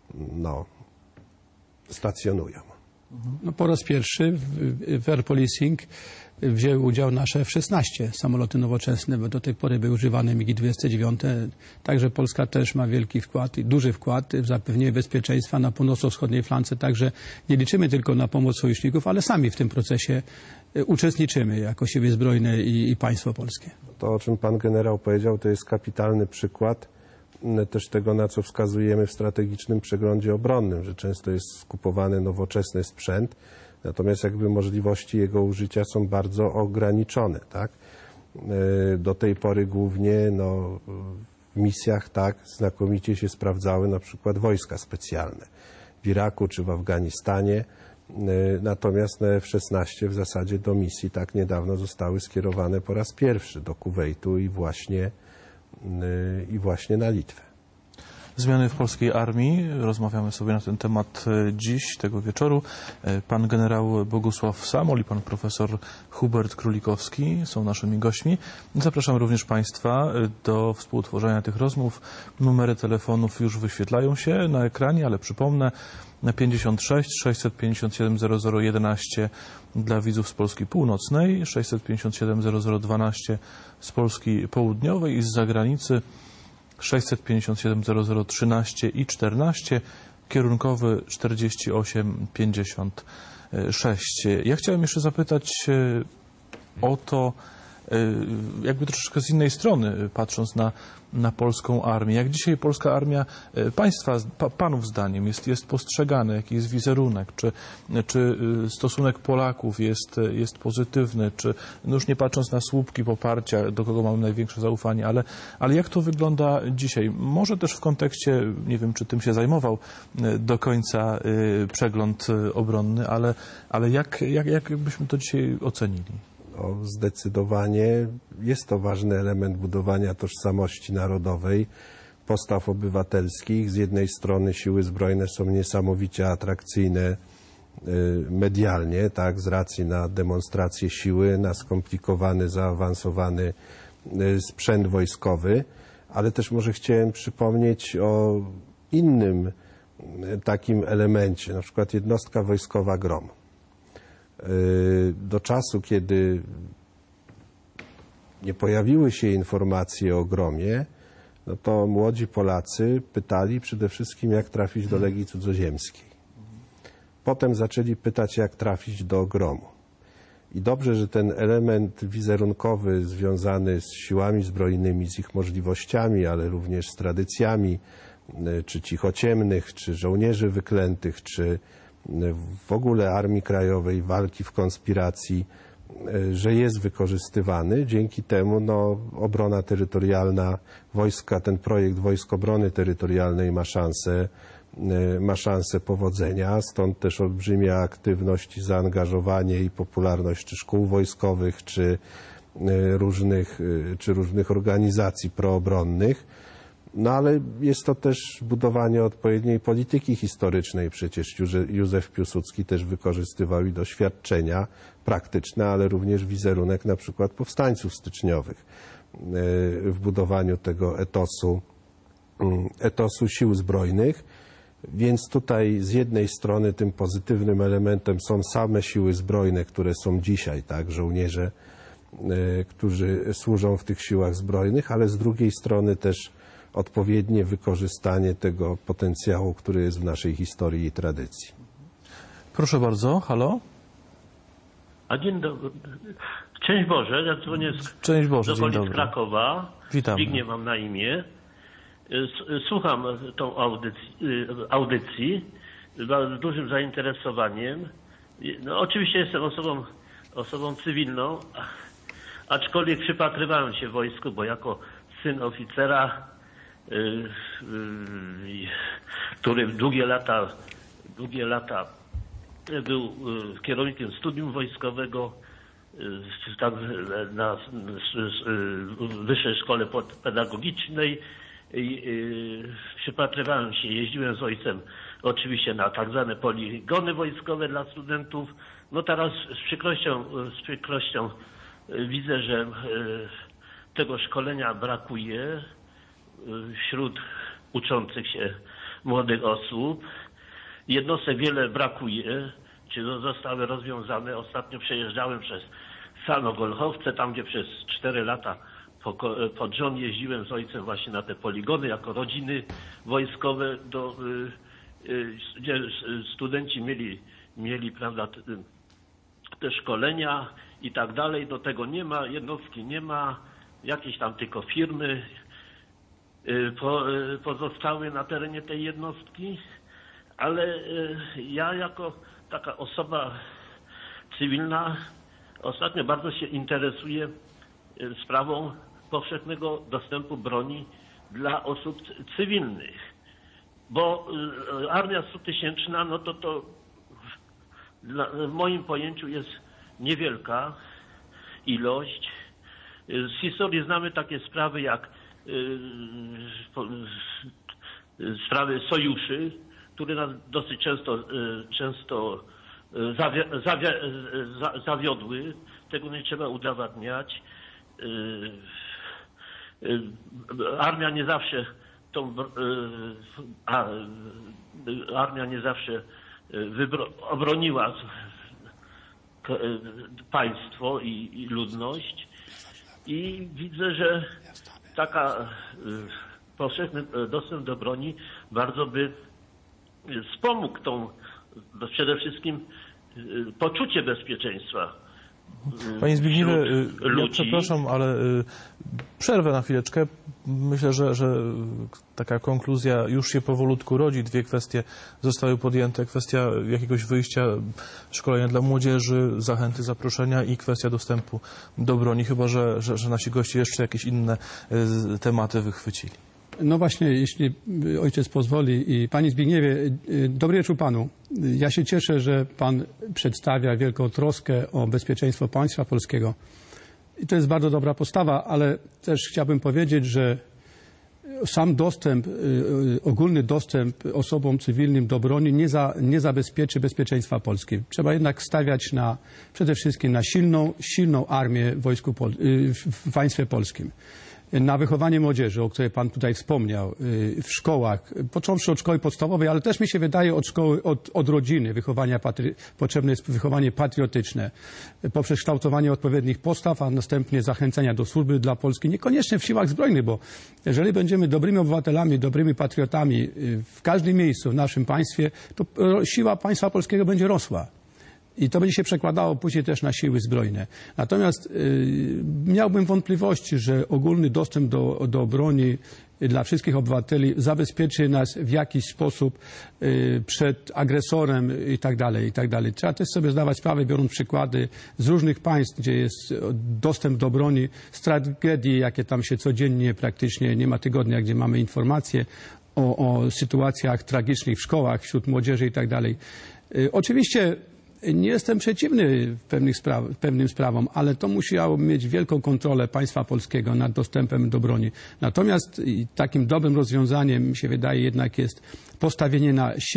stacjonują. No, po raz pierwszy w Air Policing wzięły udział nasze F-16 samoloty nowoczesne, bo do tej pory były używane MiG-29. Także Polska też ma wielki wkład i duży wkład w zapewnienie bezpieczeństwa na północno-wschodniej flance. Także nie liczymy tylko na pomoc sojuszników, ale sami w tym procesie uczestniczymy jako siły zbrojne i państwo polskie. To, o czym pan generał powiedział, to jest kapitalny przykład też tego, na co wskazujemy w strategicznym przeglądzie obronnym, że często jest skupowany nowoczesny sprzęt, natomiast jakby możliwości jego użycia są bardzo ograniczone, tak? Do tej pory głównie w misjach tak znakomicie się sprawdzały na przykład wojska specjalne w Iraku czy w Afganistanie, natomiast F-16 w zasadzie do misji tak niedawno zostały skierowane po raz pierwszy do Kuwejtu i właśnie na Litwę. Zmiany w polskiej armii. Rozmawiamy sobie na ten temat dziś, tego wieczoru. Pan generał Bogusław Samol i pan profesor Hubert Królikowski są naszymi gośćmi. Zapraszam również państwa do współtworzenia tych rozmów. Numery telefonów już wyświetlają się na ekranie, ale przypomnę, 56 657 0011 dla widzów z Polski Północnej, 657 0012 z Polski Południowej i z zagranicy 657 0013 i 14, kierunkowy 48 56. Ja chciałem jeszcze zapytać o to, jakby troszeczkę z innej strony, patrząc na polską armię. Jak dzisiaj polska armia państwa, panów zdaniem, jest postrzegana, jaki jest wizerunek, czy stosunek Polaków jest pozytywny, czy, no już nie patrząc na słupki poparcia, do kogo mamy największe zaufanie, ale jak to wygląda dzisiaj? Może też w kontekście, nie wiem, czy tym się zajmował do końca przegląd obronny, ale jak byśmy to dzisiaj ocenili? Zdecydowanie jest to ważny element budowania tożsamości narodowej. postaw obywatelskich. Z jednej strony siły zbrojne są niesamowicie atrakcyjne medialnie, tak, z racji na demonstrację siły, na skomplikowany, zaawansowany sprzęt wojskowy, ale też może chciałem przypomnieć o innym takim elemencie, na przykład jednostka wojskowa GROM. Do czasu, kiedy nie pojawiły się informacje o GROM-ie, no to młodzi Polacy pytali przede wszystkim, jak trafić do Legii Cudzoziemskiej. Potem zaczęli pytać, jak trafić do GROM-u. I dobrze, że ten element wizerunkowy związany z siłami zbrojnymi, z ich możliwościami, ale również z tradycjami, czy cichociemnych, czy żołnierzy wyklętych, czy w ogóle Armii Krajowej, walki w konspiracji, że jest wykorzystywany. Dzięki temu obrona terytorialna wojska, ten projekt Wojsk Obrony Terytorialnej ma szansę powodzenia. Stąd też olbrzymia aktywność i zaangażowanie i popularność czy szkół wojskowych, czy różnych organizacji proobronnych. No ale jest to też budowanie odpowiedniej polityki historycznej. Przecież Józef Piłsudski też wykorzystywał i doświadczenia praktyczne, ale również wizerunek na przykład powstańców styczniowych w budowaniu tego etosu sił zbrojnych. Więc tutaj z jednej strony tym pozytywnym elementem są same siły zbrojne, które są dzisiaj, tak, żołnierze, którzy służą w tych siłach zbrojnych, ale z drugiej strony też odpowiednie wykorzystanie tego potencjału, który jest w naszej historii i tradycji. Proszę bardzo, halo? A dzień dobry. Szczęść Boże, ja dzwonię Szczęść Boże, z okolic dzień dobry. Krakowa. Witam. Zbigniew mam na imię. Słucham tą audycji z dużym zainteresowaniem. No, oczywiście jestem osobą cywilną, aczkolwiek przypatrywałem się wojsku, bo jako syn oficera, który długie lata był kierownikiem studium wojskowego na Wyższej Szkole Pedagogicznej. Przypatrywałem się, jeździłem z ojcem oczywiście na tak zwane poligony wojskowe dla studentów. No teraz z przykrością widzę, że tego szkolenia brakuje wśród uczących się młodych osób. Jednostek wiele brakuje, czy zostały rozwiązane. Ostatnio przejeżdżałem przez Sano-Golchowce, tam gdzie przez 4 lata pod rząd jeździłem z ojcem właśnie na te poligony jako rodziny wojskowe, gdzie studenci mieli prawda, te szkolenia i tak dalej. Do tego nie ma, jednostki nie ma, jakieś tam tylko firmy pozostały na terenie tej jednostki, ale ja jako taka osoba cywilna ostatnio bardzo się interesuję sprawą powszechnego dostępu broni dla osób cywilnych, bo armia 100-tysięczna, no to w moim pojęciu jest niewielka ilość. Z historii znamy takie sprawy jak sprawy sojuszy, które nas dosyć często zawiodły. Tego nie trzeba udowadniać. Armia nie zawsze obroniła państwo i ludność. I widzę, że taka powszechny dostęp do broni bardzo by wspomógł przede wszystkim poczucie bezpieczeństwa. Panie Zbigniewie, ja przepraszam, ale przerwę na chwileczkę. Myślę, że taka konkluzja już się powolutku rodzi. 2 kwestie zostały podjęte. Kwestia jakiegoś wyjścia, szkolenia dla młodzieży, zachęty, zaproszenia i kwestia dostępu do broni. Chyba, że nasi goście jeszcze jakieś inne tematy wychwycili. No właśnie, jeśli ojciec pozwoli. I Panie Zbigniewie, dobry wieczór Panu. Ja się cieszę, że Pan przedstawia wielką troskę o bezpieczeństwo państwa polskiego. I to jest bardzo dobra postawa, ale też chciałbym powiedzieć, że sam dostęp, ogólny dostęp osobom cywilnym do broni nie zabezpieczy bezpieczeństwa Polski. Trzeba jednak stawiać przede wszystkim na silną armię w państwie polskim. Na wychowanie młodzieży, o której Pan tutaj wspomniał, w szkołach, począwszy od szkoły podstawowej, ale też mi się wydaje od rodziny potrzebne jest wychowanie patriotyczne, poprzez kształtowanie odpowiednich postaw, a następnie zachęcenia do służby dla Polski, niekoniecznie w siłach zbrojnych, bo jeżeli będziemy dobrymi obywatelami, dobrymi patriotami w każdym miejscu w naszym państwie, to siła państwa polskiego będzie rosła. I to będzie się przekładało później też na siły zbrojne. Natomiast miałbym wątpliwości, że ogólny dostęp do broni dla wszystkich obywateli zabezpieczy nas w jakiś sposób przed agresorem i tak dalej, i tak dalej. Trzeba też sobie zdawać sprawę, biorąc przykłady z różnych państw, gdzie jest dostęp do broni, z tragedii, jakie tam się codziennie praktycznie, nie ma tygodnia, gdzie mamy informacje o sytuacjach tragicznych w szkołach, wśród młodzieży i tak dalej. Oczywiście nie jestem przeciwny pewnym sprawom, ale to musiało mieć wielką kontrolę państwa polskiego nad dostępem do broni. Natomiast takim dobrym rozwiązaniem, mi się wydaje, jednak jest postawienie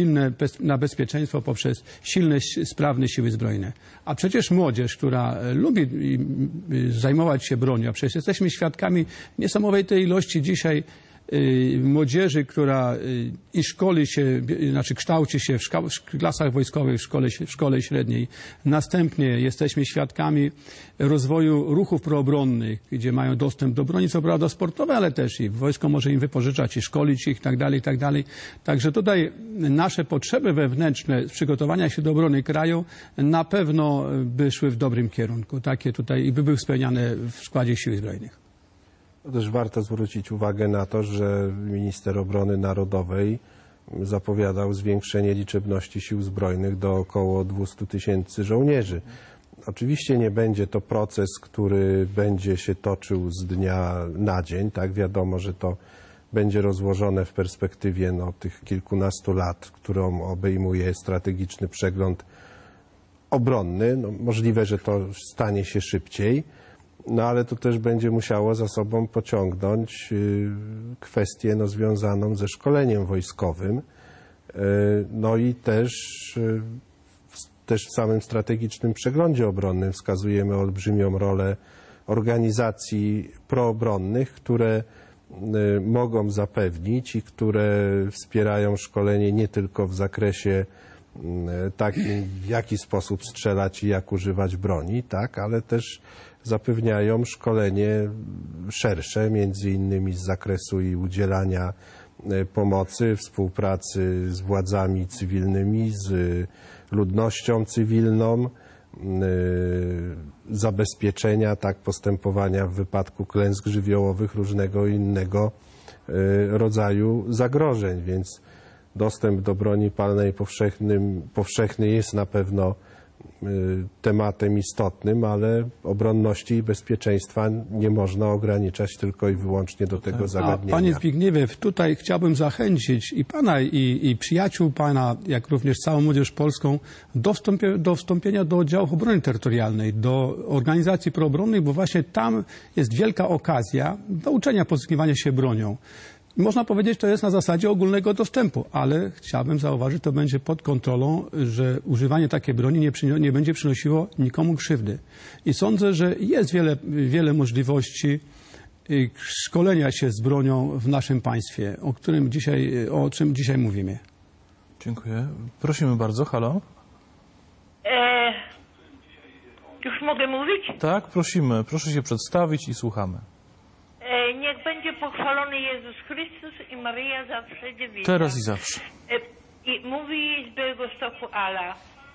na bezpieczeństwo poprzez silne, sprawne siły zbrojne. A przecież młodzież, która lubi zajmować się bronią, a przecież jesteśmy świadkami niesamowitej ilości dzisiaj młodzieży, która i szkoli się, znaczy kształci się w klasach wojskowych, w szkole średniej. Następnie jesteśmy świadkami rozwoju ruchów proobronnych, gdzie mają dostęp do broni, co prawda sportowej, ale też i wojsko może im wypożyczać i szkolić ich, i tak dalej, i tak dalej. Także tutaj nasze potrzeby wewnętrzne przygotowania się do obrony kraju na pewno by szły w dobrym kierunku. Takie tutaj i by były spełniane w składzie Sił Zbrojnych. Też warto zwrócić uwagę na to, że minister obrony narodowej zapowiadał zwiększenie liczebności sił zbrojnych do około 200 000 żołnierzy. Oczywiście nie będzie to proces, który będzie się toczył z dnia na dzień. Tak, wiadomo, że to będzie rozłożone w perspektywie tych kilkunastu lat, którą obejmuje strategiczny przegląd obronny. Możliwe, że to stanie się szybciej. Ale to też będzie musiało za sobą pociągnąć kwestię związaną ze szkoleniem wojskowym. I też w samym strategicznym przeglądzie obronnym wskazujemy olbrzymią rolę organizacji proobronnych, które mogą zapewnić i które wspierają szkolenie nie tylko w zakresie takim, w jaki sposób strzelać i jak używać broni, tak, ale też zapewniają szkolenie szersze, między innymi z zakresu i udzielania pomocy, współpracy z władzami cywilnymi, z ludnością cywilną, zabezpieczenia, postępowania w wypadku klęsk żywiołowych, różnego innego rodzaju zagrożeń, więc dostęp do broni palnej powszechny jest na pewno tematem istotnym, ale obronności i bezpieczeństwa nie można ograniczać tylko i wyłącznie do tego zagadnienia. Panie Zbigniewie, tutaj chciałbym zachęcić i Pana, i przyjaciół Pana, jak również całą młodzież polską do wstąpienia do oddziałów obrony terytorialnej, do organizacji proobronnych, bo właśnie tam jest wielka okazja do uczenia posługiwania się bronią. Można powiedzieć, to jest na zasadzie ogólnego dostępu, ale chciałbym zauważyć, to będzie pod kontrolą, że używanie takiej broni nie będzie przynosiło nikomu krzywdy. I sądzę, że jest wiele możliwości szkolenia się z bronią w naszym państwie, o czym dzisiaj mówimy. Dziękuję. Prosimy bardzo. Halo? Już mogę mówić? Tak, prosimy. Proszę się przedstawić i słuchamy. Niech będzie pochwalony Jezus Chrystus i Maryja zawsze dziewica. Teraz i zawsze. I mówi z Białegostoku Ala.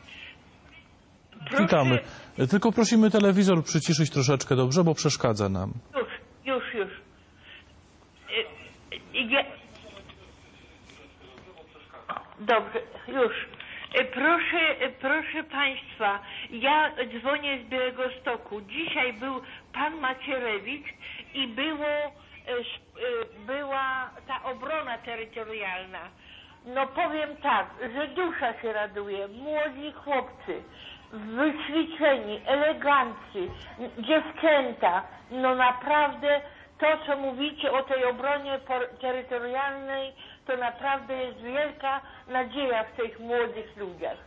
Witamy. Tylko prosimy telewizor przyciszyć troszeczkę, dobrze, bo przeszkadza nam. Już. Dobrze, już. Proszę Państwa, ja dzwonię z Białegostoku. Dzisiaj był pan Macierewicz i była ta obrona terytorialna. No powiem tak, że dusza się raduje. Młodzi chłopcy, wyćwiczeni, eleganccy, dziewczęta. No naprawdę to, co mówicie o tej obronie terytorialnej, to naprawdę jest wielka nadzieja w tych młodych ludziach.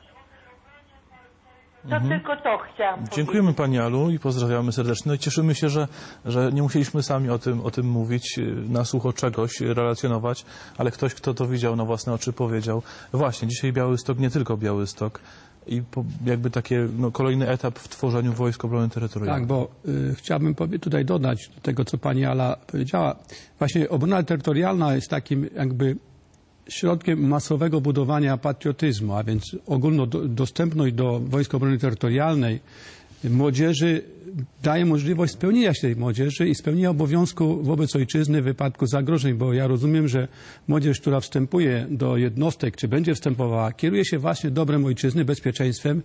To tylko to chciałam Dziękujemy powiedzieć. Pani Alu i pozdrawiamy serdecznie. No i cieszymy się, że nie musieliśmy sami o tym mówić, na sucho czegoś relacjonować, ale ktoś, kto to widział na własne oczy, powiedział: właśnie, dzisiaj Białystok, nie tylko Białystok, i jakby takie kolejny etap w tworzeniu Wojsk Obrony Terytorialnej. Tak, bo chciałbym tutaj dodać do tego, co pani Ala powiedziała. Właśnie obrona terytorialna jest takim jakby środkiem masowego budowania patriotyzmu, a więc ogólnodostępność do Wojsk Obrony Terytorialnej młodzieży daje możliwość spełnienia się tej młodzieży i spełnienia obowiązku wobec ojczyzny w wypadku zagrożeń, bo ja rozumiem, że młodzież, która wstępuje do jednostek, czy będzie wstępowała, kieruje się właśnie dobrem ojczyzny, bezpieczeństwem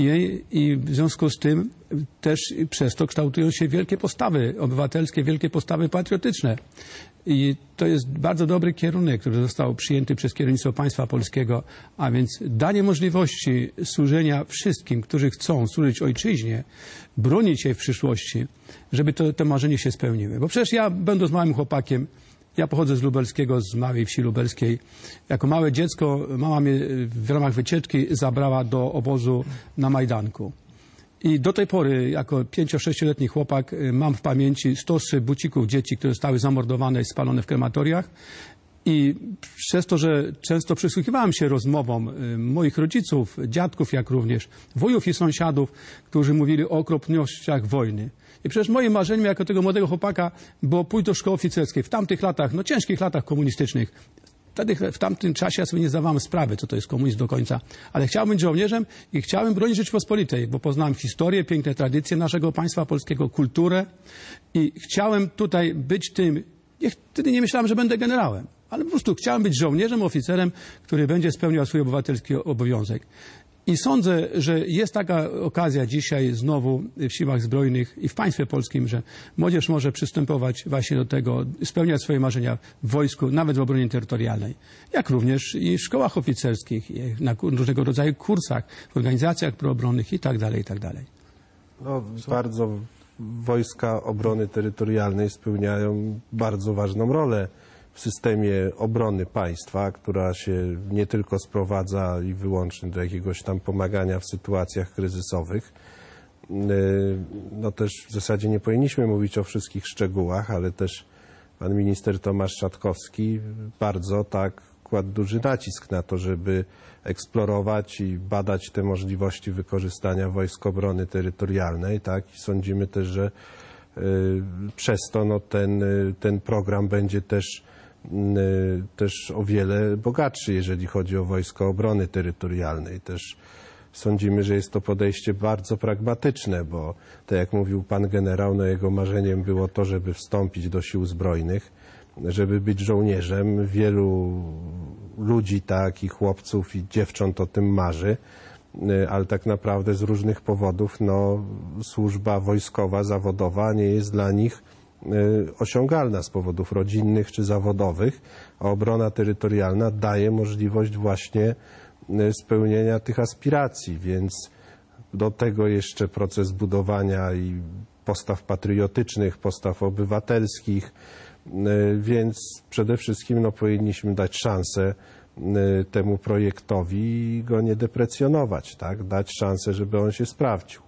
i w związku z tym też przez to kształtują się wielkie postawy obywatelskie, wielkie postawy patriotyczne. I to jest bardzo dobry kierunek, który został przyjęty przez kierownictwo państwa polskiego, a więc danie możliwości służenia wszystkim, którzy chcą służyć ojczyźnie, bronić jej w przyszłości, żeby te marzenia się spełniły. Bo przecież ja, będąc małym chłopakiem, ja pochodzę z Lubelskiego, z małej wsi lubelskiej. Jako małe dziecko mama mnie w ramach wycieczki zabrała do obozu na Majdanku. I do tej pory, jako 5-6-letni chłopak, mam w pamięci stosy bucików dzieci, które zostały zamordowane i spalone w krematoriach. I przez to, że często przysłuchiwałem się rozmowom moich rodziców, dziadków, jak również wujów i sąsiadów, którzy mówili o okropnościach wojny. I przecież moim marzeniem jako tego młodego chłopaka było pójść do szkoły oficerskiej. W tamtych latach, ciężkich latach komunistycznych, w tamtym czasie ja sobie nie zdawałem sprawy, co to jest komunizm do końca. Ale chciałem być żołnierzem i chciałem bronić Rzeczypospolitej, bo poznałem historię, piękne tradycje naszego państwa polskiego, kulturę i chciałem tutaj być tym. Wtedy nie myślałem, że będę generałem, ale po prostu chciałem być żołnierzem, oficerem, który będzie spełniał swój obywatelski obowiązek. I sądzę, że jest taka okazja dzisiaj znowu w siłach zbrojnych i w państwie polskim, że młodzież może przystępować właśnie do tego, spełniać swoje marzenia w wojsku, nawet w obronie terytorialnej, jak również i w szkołach oficerskich, i na różnego rodzaju kursach, w organizacjach proobronnych i tak dalej, i tak dalej. No, bardzo Wojska Obrony Terytorialnej spełniają bardzo ważną rolę w systemie obrony państwa, która się nie tylko sprowadza i wyłącznie do jakiegoś tam pomagania w sytuacjach kryzysowych. No też w zasadzie nie powinniśmy mówić o wszystkich szczegółach, ale też pan minister Tomasz Szatkowski bardzo kładł duży nacisk na to, żeby eksplorować i badać te możliwości wykorzystania Wojsk Obrony Terytorialnej. I sądzimy też, że przez to ten program będzie też o wiele bogatszy, jeżeli chodzi o Wojsko Obrony Terytorialnej. Też sądzimy, że jest to podejście bardzo pragmatyczne, bo tak jak mówił pan generał, jego marzeniem było to, żeby wstąpić do sił zbrojnych, żeby być żołnierzem. Wielu ludzi, i chłopców, i dziewcząt o tym marzy, ale tak naprawdę z różnych powodów służba wojskowa, zawodowa nie jest dla nich osiągalna z powodów rodzinnych czy zawodowych, a obrona terytorialna daje możliwość właśnie spełnienia tych aspiracji, więc do tego jeszcze proces budowania i postaw patriotycznych, postaw obywatelskich, więc przede wszystkim powinniśmy dać szansę temu projektowi i go nie deprecjonować, dać szansę, żeby on się sprawdził.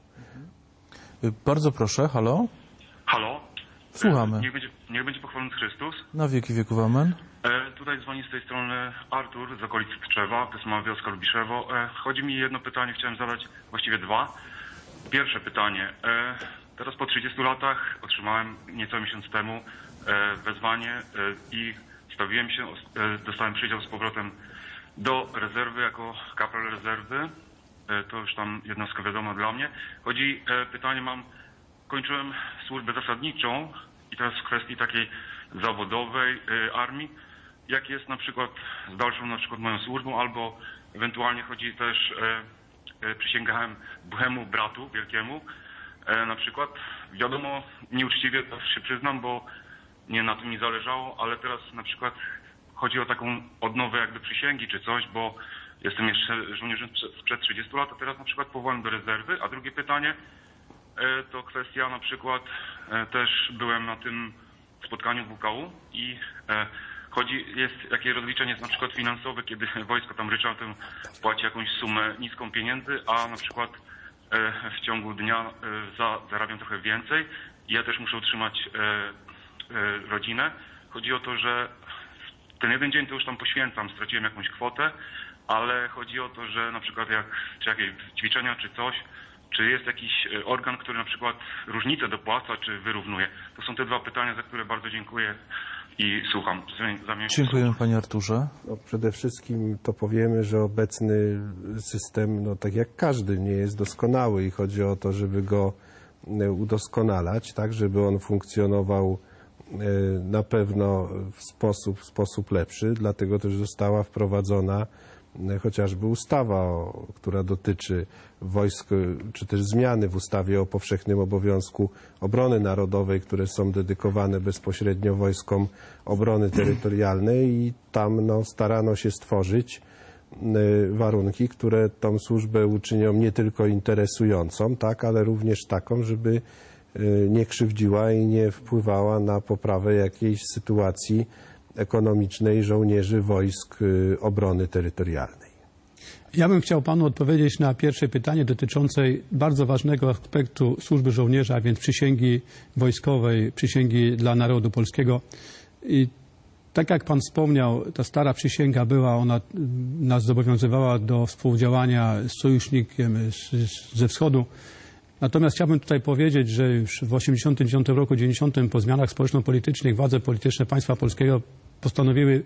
Bardzo proszę, halo? Halo? Słuchamy. Niech będzie pochwalony Chrystus. Na wieki wieków, amen. Tutaj dzwoni z tej strony Artur z okolicy Tczewa, to jest mała wioska Lubiszewo. Chodzi mi jedno pytanie, chciałem zadać właściwie dwa. Pierwsze pytanie. Teraz po 30 latach otrzymałem niecały miesiąc temu wezwanie i dostałem przydział z powrotem do rezerwy jako kapral rezerwy. To już tam jednostka wiadoma dla mnie. Pytanie mam, kończyłem służbę zasadniczą i teraz w kwestii takiej zawodowej armii, jak jest na przykład z dalszą moją służbą, albo ewentualnie chodzi też, przysięgałem byłemu bratu wielkiemu, na przykład, wiadomo, nieuczciwie to się przyznam, bo nie na tym nie zależało, ale teraz na przykład chodzi o taką odnowę jakby przysięgi czy coś, bo jestem jeszcze żołnierzem sprzed 30 lat, a teraz na przykład powołałem do rezerwy. A drugie pytanie to kwestia na przykład, też byłem na tym spotkaniu WKU i jest jakieś rozliczenie na przykład finansowe, kiedy wojsko tam ryczałtem płaci jakąś sumę niską pieniędzy, a na przykład w ciągu dnia zarabiam trochę więcej i ja też muszę utrzymać rodzinę. Chodzi o to, że ten jeden dzień to już tam poświęcam, straciłem jakąś kwotę, ale chodzi o to, że na przykład czy jakieś ćwiczenia czy coś, czy jest jakiś organ, który na przykład różnicę dopłaca, czy wyrównuje. To są te dwa pytania, za które bardzo dziękuję i słucham. Dziękujemy panie Arturze. No, przede wszystkim to powiemy, że obecny system, no tak jak każdy, nie jest doskonały i chodzi o to, żeby go udoskonalać, tak, żeby on funkcjonował na pewno w sposób lepszy, dlatego też została wprowadzona chociażby ustawa, która dotyczy wojsk, czy też zmiany w ustawie o powszechnym obowiązku obrony narodowej, które są dedykowane bezpośrednio wojskom obrony terytorialnej i tam starano się stworzyć warunki, które tą służbę uczynią nie tylko interesującą, tak, ale również taką, żeby nie krzywdziła i nie wpływała na poprawę jakiejś sytuacji ekonomicznej żołnierzy wojsk obrony terytorialnej. Ja bym chciał panu odpowiedzieć na pierwsze pytanie dotyczące bardzo ważnego aspektu służby żołnierza, a więc przysięgi wojskowej, przysięgi dla narodu polskiego. I tak jak pan wspomniał, ta stara przysięga ona nas zobowiązywała do współdziałania z sojusznikiem ze wschodu. Natomiast chciałbym tutaj powiedzieć, że już w 1989 roku, 90 po zmianach społeczno-politycznych władze polityczne państwa polskiego postanowiły,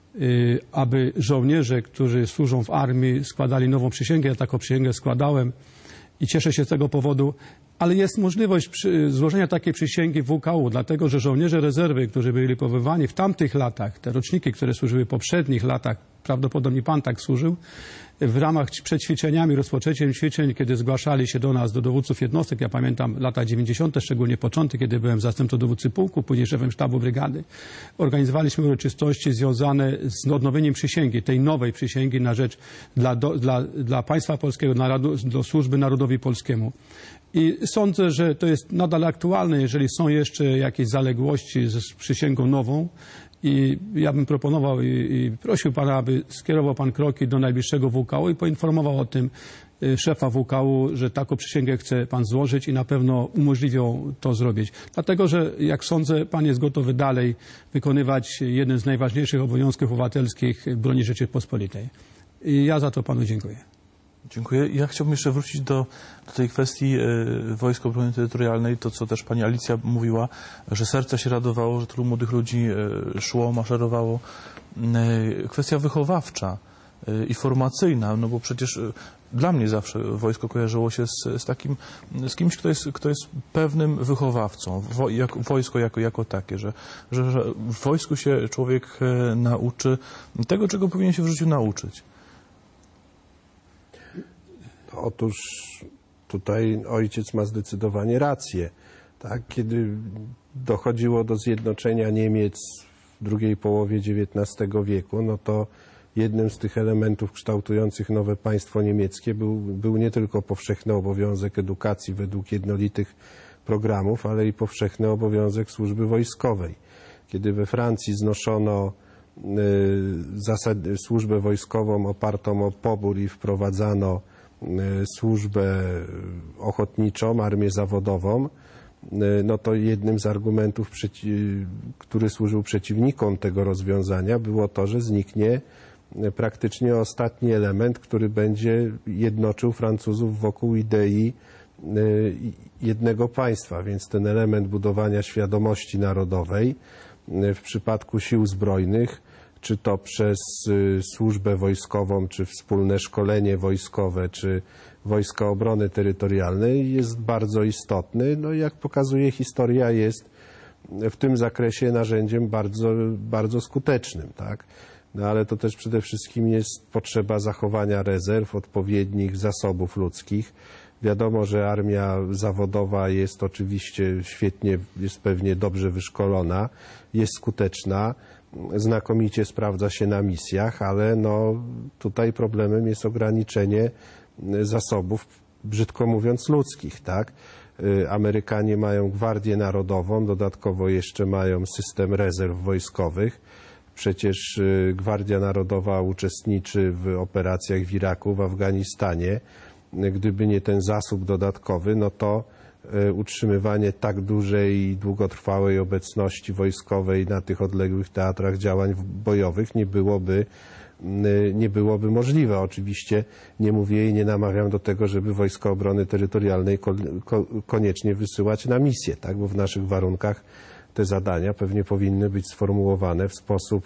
aby żołnierze, którzy służą w armii, składali nową przysięgę. Ja taką przysięgę składałem i cieszę się z tego powodu. Ale jest możliwość złożenia takiej przysięgi w WKU, dlatego że żołnierze rezerwy, którzy byli powoływani w tamtych latach, te roczniki, które służyły w poprzednich latach, prawdopodobnie pan tak służył, w ramach przed ćwiczeniami, rozpoczęciem ćwiczeń, kiedy zgłaszali się do nas, do dowódców jednostek, ja pamiętam lata 90., szczególnie początek, kiedy byłem zastępcą dowódcy pułku, później szefem sztabu brygady, organizowaliśmy uroczystości związane z odnowieniem przysięgi, tej nowej przysięgi na rzecz dla państwa polskiego, do służby narodowi polskiemu. I sądzę, że to jest nadal aktualne, jeżeli są jeszcze jakieś zaległości z przysięgą nową. I ja bym proponował i prosił pana, aby skierował pan kroki do najbliższego WKU i poinformował o tym szefa WKU, że taką przysięgę chce pan złożyć i na pewno umożliwią to zrobić. Dlatego, że jak sądzę, pan jest gotowy dalej wykonywać jeden z najważniejszych obowiązków obywatelskich broni Rzeczypospolitej. I ja za to panu dziękuję. Dziękuję. Ja chciałbym jeszcze wrócić do tej kwestii Wojsk Obrony Terytorialnej, to co też pani Alicja mówiła, że serce się radowało, że tylu młodych ludzi szło, maszerowało. Kwestia wychowawcza i formacyjna, no bo przecież dla mnie zawsze wojsko kojarzyło się z kimś, kto jest pewnym wychowawcą, wojsko jako takie, że w wojsku się człowiek nauczy tego, czego powinien się w życiu nauczyć. Otóż tutaj ojciec ma zdecydowanie rację. Tak? Kiedy dochodziło do zjednoczenia Niemiec w drugiej połowie XIX wieku, no to jednym z tych elementów kształtujących nowe państwo niemieckie był nie tylko powszechny obowiązek edukacji według jednolitych programów, ale i powszechny obowiązek służby wojskowej. Kiedy we Francji znoszono służbę wojskową opartą o pobór i wprowadzano służbę ochotniczą, armię zawodową, no to jednym z argumentów, który służył przeciwnikom tego rozwiązania, było to, że zniknie praktycznie ostatni element, który będzie jednoczył Francuzów wokół idei jednego państwa, więc ten element budowania świadomości narodowej w przypadku sił zbrojnych, czy to przez służbę wojskową, czy wspólne szkolenie wojskowe, czy Wojska Obrony Terytorialnej, jest bardzo istotny. No i jak pokazuje historia, jest w tym zakresie narzędziem bardzo, bardzo skutecznym, tak? No ale to też przede wszystkim jest potrzeba zachowania rezerw, odpowiednich zasobów ludzkich. Wiadomo, że armia zawodowa jest oczywiście świetnie, jest pewnie dobrze wyszkolona, jest skuteczna, znakomicie sprawdza się na misjach, ale no tutaj problemem jest ograniczenie zasobów, brzydko mówiąc, ludzkich, tak? Amerykanie mają Gwardię Narodową, dodatkowo jeszcze mają system rezerw wojskowych. Przecież Gwardia Narodowa uczestniczy w operacjach w Iraku, w Afganistanie. Gdyby nie ten zasób dodatkowy, no to utrzymywanie tak dużej i długotrwałej obecności wojskowej na tych odległych teatrach działań bojowych nie byłoby możliwe. Oczywiście nie mówię i nie namawiam do tego, żeby Wojska Obrony Terytorialnej koniecznie wysyłać na misję, tak? Bo w naszych warunkach te zadania pewnie powinny być sformułowane w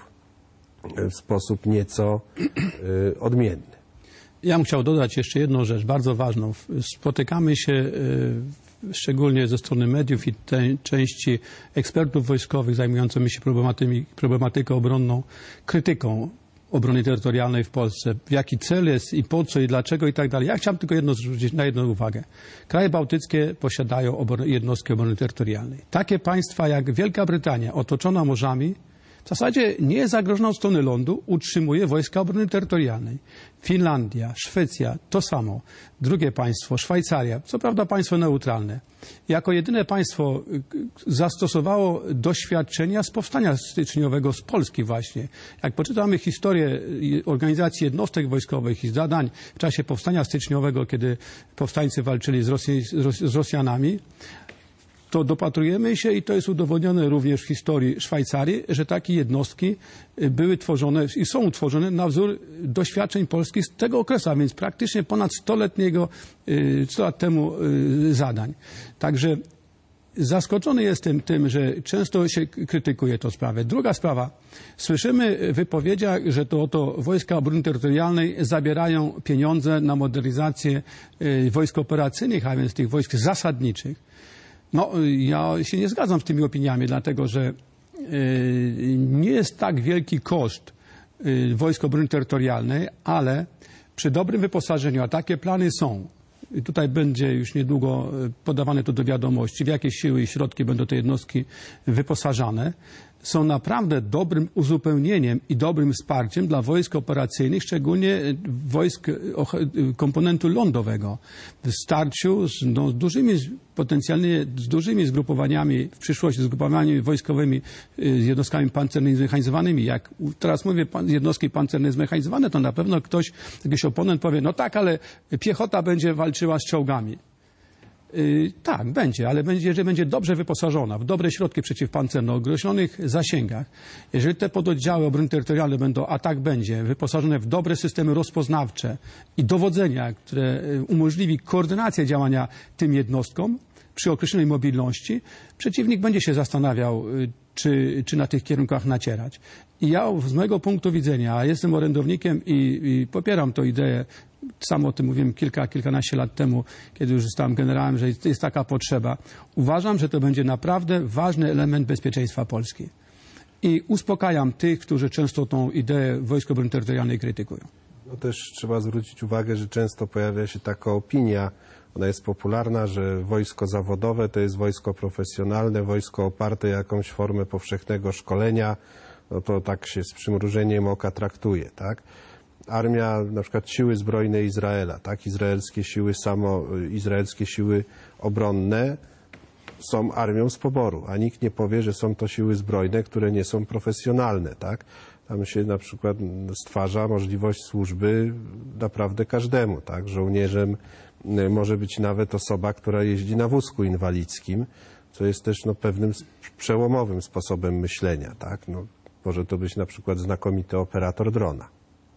sposób nieco odmienny. Ja bym chciał dodać jeszcze jedną rzecz, bardzo ważną. Spotykamy się szczególnie ze strony mediów i części ekspertów wojskowych zajmujących się problematyką obronną, krytyką obrony terytorialnej w Polsce. W jaki cel jest i po co i dlaczego i tak dalej. Ja chciałem tylko zwrócić na jedną uwagę. Kraje bałtyckie posiadają jednostki obrony terytorialnej. Takie państwa jak Wielka Brytania, otoczona morzami, w zasadzie nie jest zagrożona od strony lądu, utrzymuje wojska obrony terytorialnej. Finlandia, Szwecja, to samo. Drugie państwo, Szwajcaria, co prawda państwo neutralne. Jako jedyne państwo zastosowało doświadczenia z powstania styczniowego z Polski właśnie. Jak poczytamy historię organizacji jednostek wojskowych i zadań w czasie powstania styczniowego, kiedy powstańcy walczyli z Rosjanami, to dopatrujemy się, i to jest udowodnione również w historii Szwajcarii, że takie jednostki były tworzone i są utworzone na wzór doświadczeń polskich z tego okresu, a więc praktycznie ponad 100 lat temu zadań. Także zaskoczony jestem tym, że często się krytykuje tę sprawę. Druga sprawa. Słyszymy w wypowiedziach, że to oto Wojska Obrony Terytorialnej zabierają pieniądze na modernizację wojsk operacyjnych, a więc tych wojsk zasadniczych. No, ja się nie zgadzam z tymi opiniami, dlatego że nie jest tak wielki koszt Wojsk Obrony Terytorialnej, ale przy dobrym wyposażeniu, a takie plany są, i tutaj będzie już niedługo podawane to do wiadomości, w jakie siły i środki będą te jednostki wyposażane, są naprawdę dobrym uzupełnieniem i dobrym wsparciem dla wojsk operacyjnych, szczególnie wojsk komponentu lądowego. W starciu z potencjalnie dużymi zgrupowaniami, w przyszłości zgrupowaniami wojskowymi, z jednostkami pancernymi zmechanizowanymi. Jak teraz mówię jednostki pancerne zmechanizowane, to na pewno jakiś oponent powie, no tak, ale piechota będzie walczyła z czołgami. Tak, będzie, ale jeżeli będzie dobrze wyposażona w dobre środki przeciwpancerne o określonych zasięgach, jeżeli te pododdziały obrony terytorialnej będą, a tak będzie, wyposażone w dobre systemy rozpoznawcze i dowodzenia, które umożliwi koordynację działania tym jednostkom przy określonej mobilności, przeciwnik będzie się zastanawiał, czy na tych kierunkach nacierać. I ja z mojego punktu widzenia, a jestem orędownikiem i popieram tę ideę, sam o tym mówiłem kilkanaście lat temu, kiedy już zostałem generałem, że jest taka potrzeba. Uważam, że to będzie naprawdę ważny element bezpieczeństwa Polski. I uspokajam tych, którzy często tą ideę Wojsk Obrony Terytorialnej krytykują. No też trzeba zwrócić uwagę, że często pojawia się taka opinia, ona jest popularna, że wojsko zawodowe to jest wojsko profesjonalne, wojsko oparte o jakąś formę powszechnego szkolenia, no to tak się z przymrużeniem oka traktuje, tak? Armia, na przykład siły zbrojne Izraela, tak? Izraelskie siły obronne są armią z poboru, a nikt nie powie, że są to siły zbrojne, które nie są profesjonalne, tak? Tam się na przykład stwarza możliwość służby naprawdę każdemu, tak? Żołnierzem może być nawet osoba, która jeździ na wózku inwalidzkim, co jest też pewnym przełomowym sposobem myślenia, tak? No, może to być na przykład znakomity operator drona.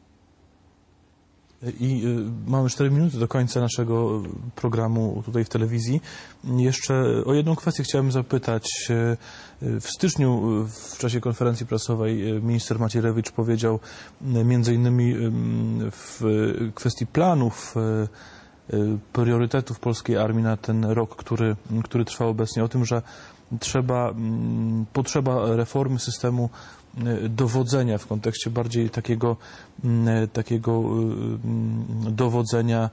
I mamy 4 minuty do końca naszego programu tutaj w telewizji. Jeszcze o jedną kwestię chciałem zapytać. W styczniu w czasie konferencji prasowej minister Macierewicz powiedział między innymi w kwestii planów priorytetów polskiej armii na ten rok, który trwa obecnie, o tym, że potrzeba reformy systemu dowodzenia w kontekście bardziej takiego dowodzenia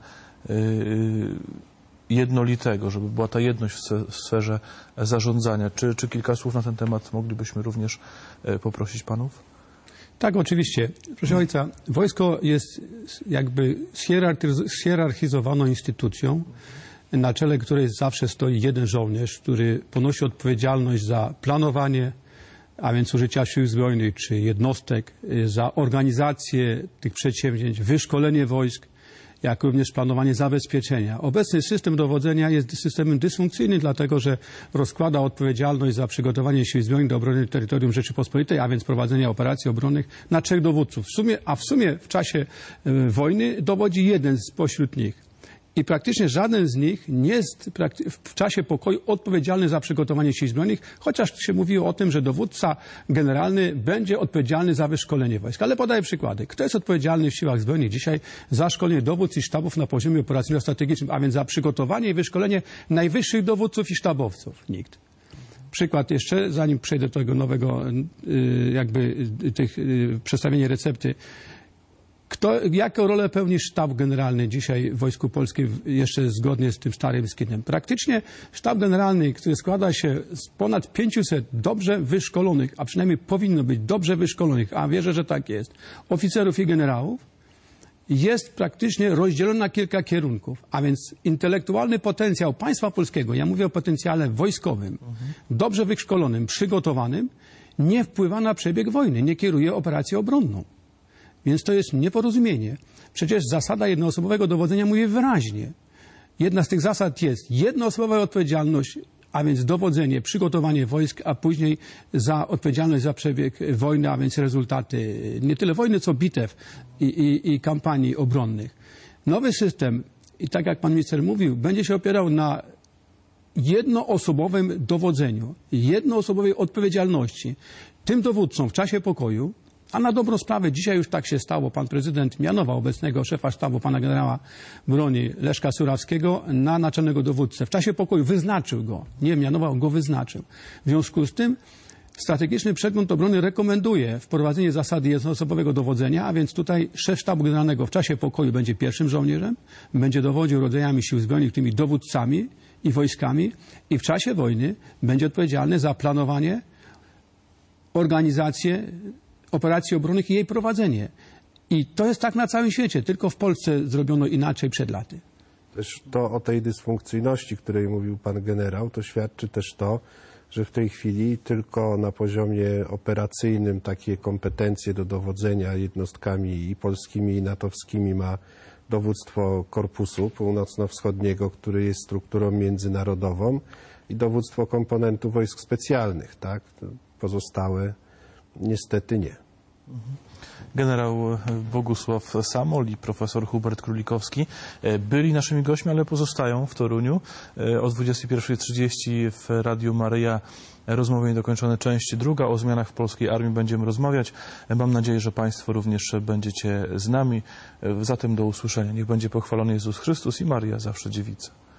jednolitego, żeby była ta jedność w sferze zarządzania. Czy kilka słów na ten temat moglibyśmy również poprosić panów? Tak, oczywiście. Proszę ojca, wojsko jest jakby zhierarchizowaną instytucją. na czele której zawsze stoi jeden żołnierz, który ponosi odpowiedzialność za planowanie, a więc użycia sił zbrojnych czy jednostek, za organizację tych przedsięwzięć, wyszkolenie wojsk, jak również planowanie zabezpieczenia. Obecny system dowodzenia jest systemem dysfunkcyjnym, dlatego że rozkłada odpowiedzialność za przygotowanie sił zbrojnych do obrony terytorium Rzeczypospolitej, a więc prowadzenia operacji obronnych na 3 dowódców. W sumie w czasie wojny dowodzi jeden spośród nich. I praktycznie żaden z nich nie jest w czasie pokoju odpowiedzialny za przygotowanie sił zbrojnych, chociaż się mówiło o tym, że dowódca generalny będzie odpowiedzialny za wyszkolenie wojsk. Ale podaję przykłady. Kto jest odpowiedzialny w siłach zbrojnych dzisiaj za szkolenie dowódców i sztabów na poziomie operacyjno-strategicznym, a więc za przygotowanie i wyszkolenie najwyższych dowódców i sztabowców? Nikt. Przykład jeszcze, zanim przejdę do tego nowego przedstawienia recepty. Jaką rolę pełni sztab generalny dzisiaj w Wojsku Polskim jeszcze zgodnie z tym starym skinem? Praktycznie sztab generalny, który składa się z ponad 500 dobrze wyszkolonych, a przynajmniej powinno być dobrze wyszkolonych, a wierzę, że tak jest, oficerów i generałów, jest praktycznie rozdzielony na kilka kierunków, a więc intelektualny potencjał państwa polskiego, ja mówię o potencjale wojskowym, dobrze wyszkolonym, przygotowanym, nie wpływa na przebieg wojny, nie kieruje operacją obronną. Więc to jest nieporozumienie. Przecież zasada jednoosobowego dowodzenia mówi wyraźnie. Jedna z tych zasad jest jednoosobowa odpowiedzialność, a więc dowodzenie, przygotowanie wojsk, a później za odpowiedzialność za przebieg wojny, a więc rezultaty nie tyle wojny, co bitew i kampanii obronnych. Nowy system, i tak jak pan minister mówił, będzie się opierał na jednoosobowym dowodzeniu, jednoosobowej odpowiedzialności. Tym dowódcom w czasie pokoju, a na dobrą sprawę dzisiaj już tak się stało. Pan prezydent mianował obecnego szefa sztabu, pana generała broni Leszka Surawskiego na naczelnego dowódcę. W czasie pokoju wyznaczył go. Nie mianował, go wyznaczył. W związku z tym strategiczny przegląd obrony rekomenduje wprowadzenie zasady jednoosobowego dowodzenia, a więc tutaj szef sztabu generalnego w czasie pokoju będzie pierwszym żołnierzem, będzie dowodził rodzajami sił zbrojnych, tymi dowódcami i wojskami i w czasie wojny będzie odpowiedzialny za planowanie, organizację operacji obronnych i jej prowadzenie. I to jest tak na całym świecie, tylko w Polsce zrobiono inaczej przed laty. Też to o tej dysfunkcyjności, której mówił pan generał, to świadczy też to, że w tej chwili tylko na poziomie operacyjnym takie kompetencje do dowodzenia jednostkami i polskimi, i natowskimi ma dowództwo Korpusu Północno-Wschodniego, który jest strukturą międzynarodową, i dowództwo komponentów wojsk specjalnych, tak? Pozostałe niestety nie. Generał Bogusław Samol i profesor Hubert Królikowski byli naszymi gośćmi, ale pozostają w Toruniu. O 21:30 w Radiu Maryja rozmowy niedokończone, część druga. O zmianach w polskiej armii będziemy rozmawiać. Mam nadzieję, że państwo również będziecie z nami. Zatem do usłyszenia. Niech będzie pochwalony Jezus Chrystus i Maryja zawsze dziewica.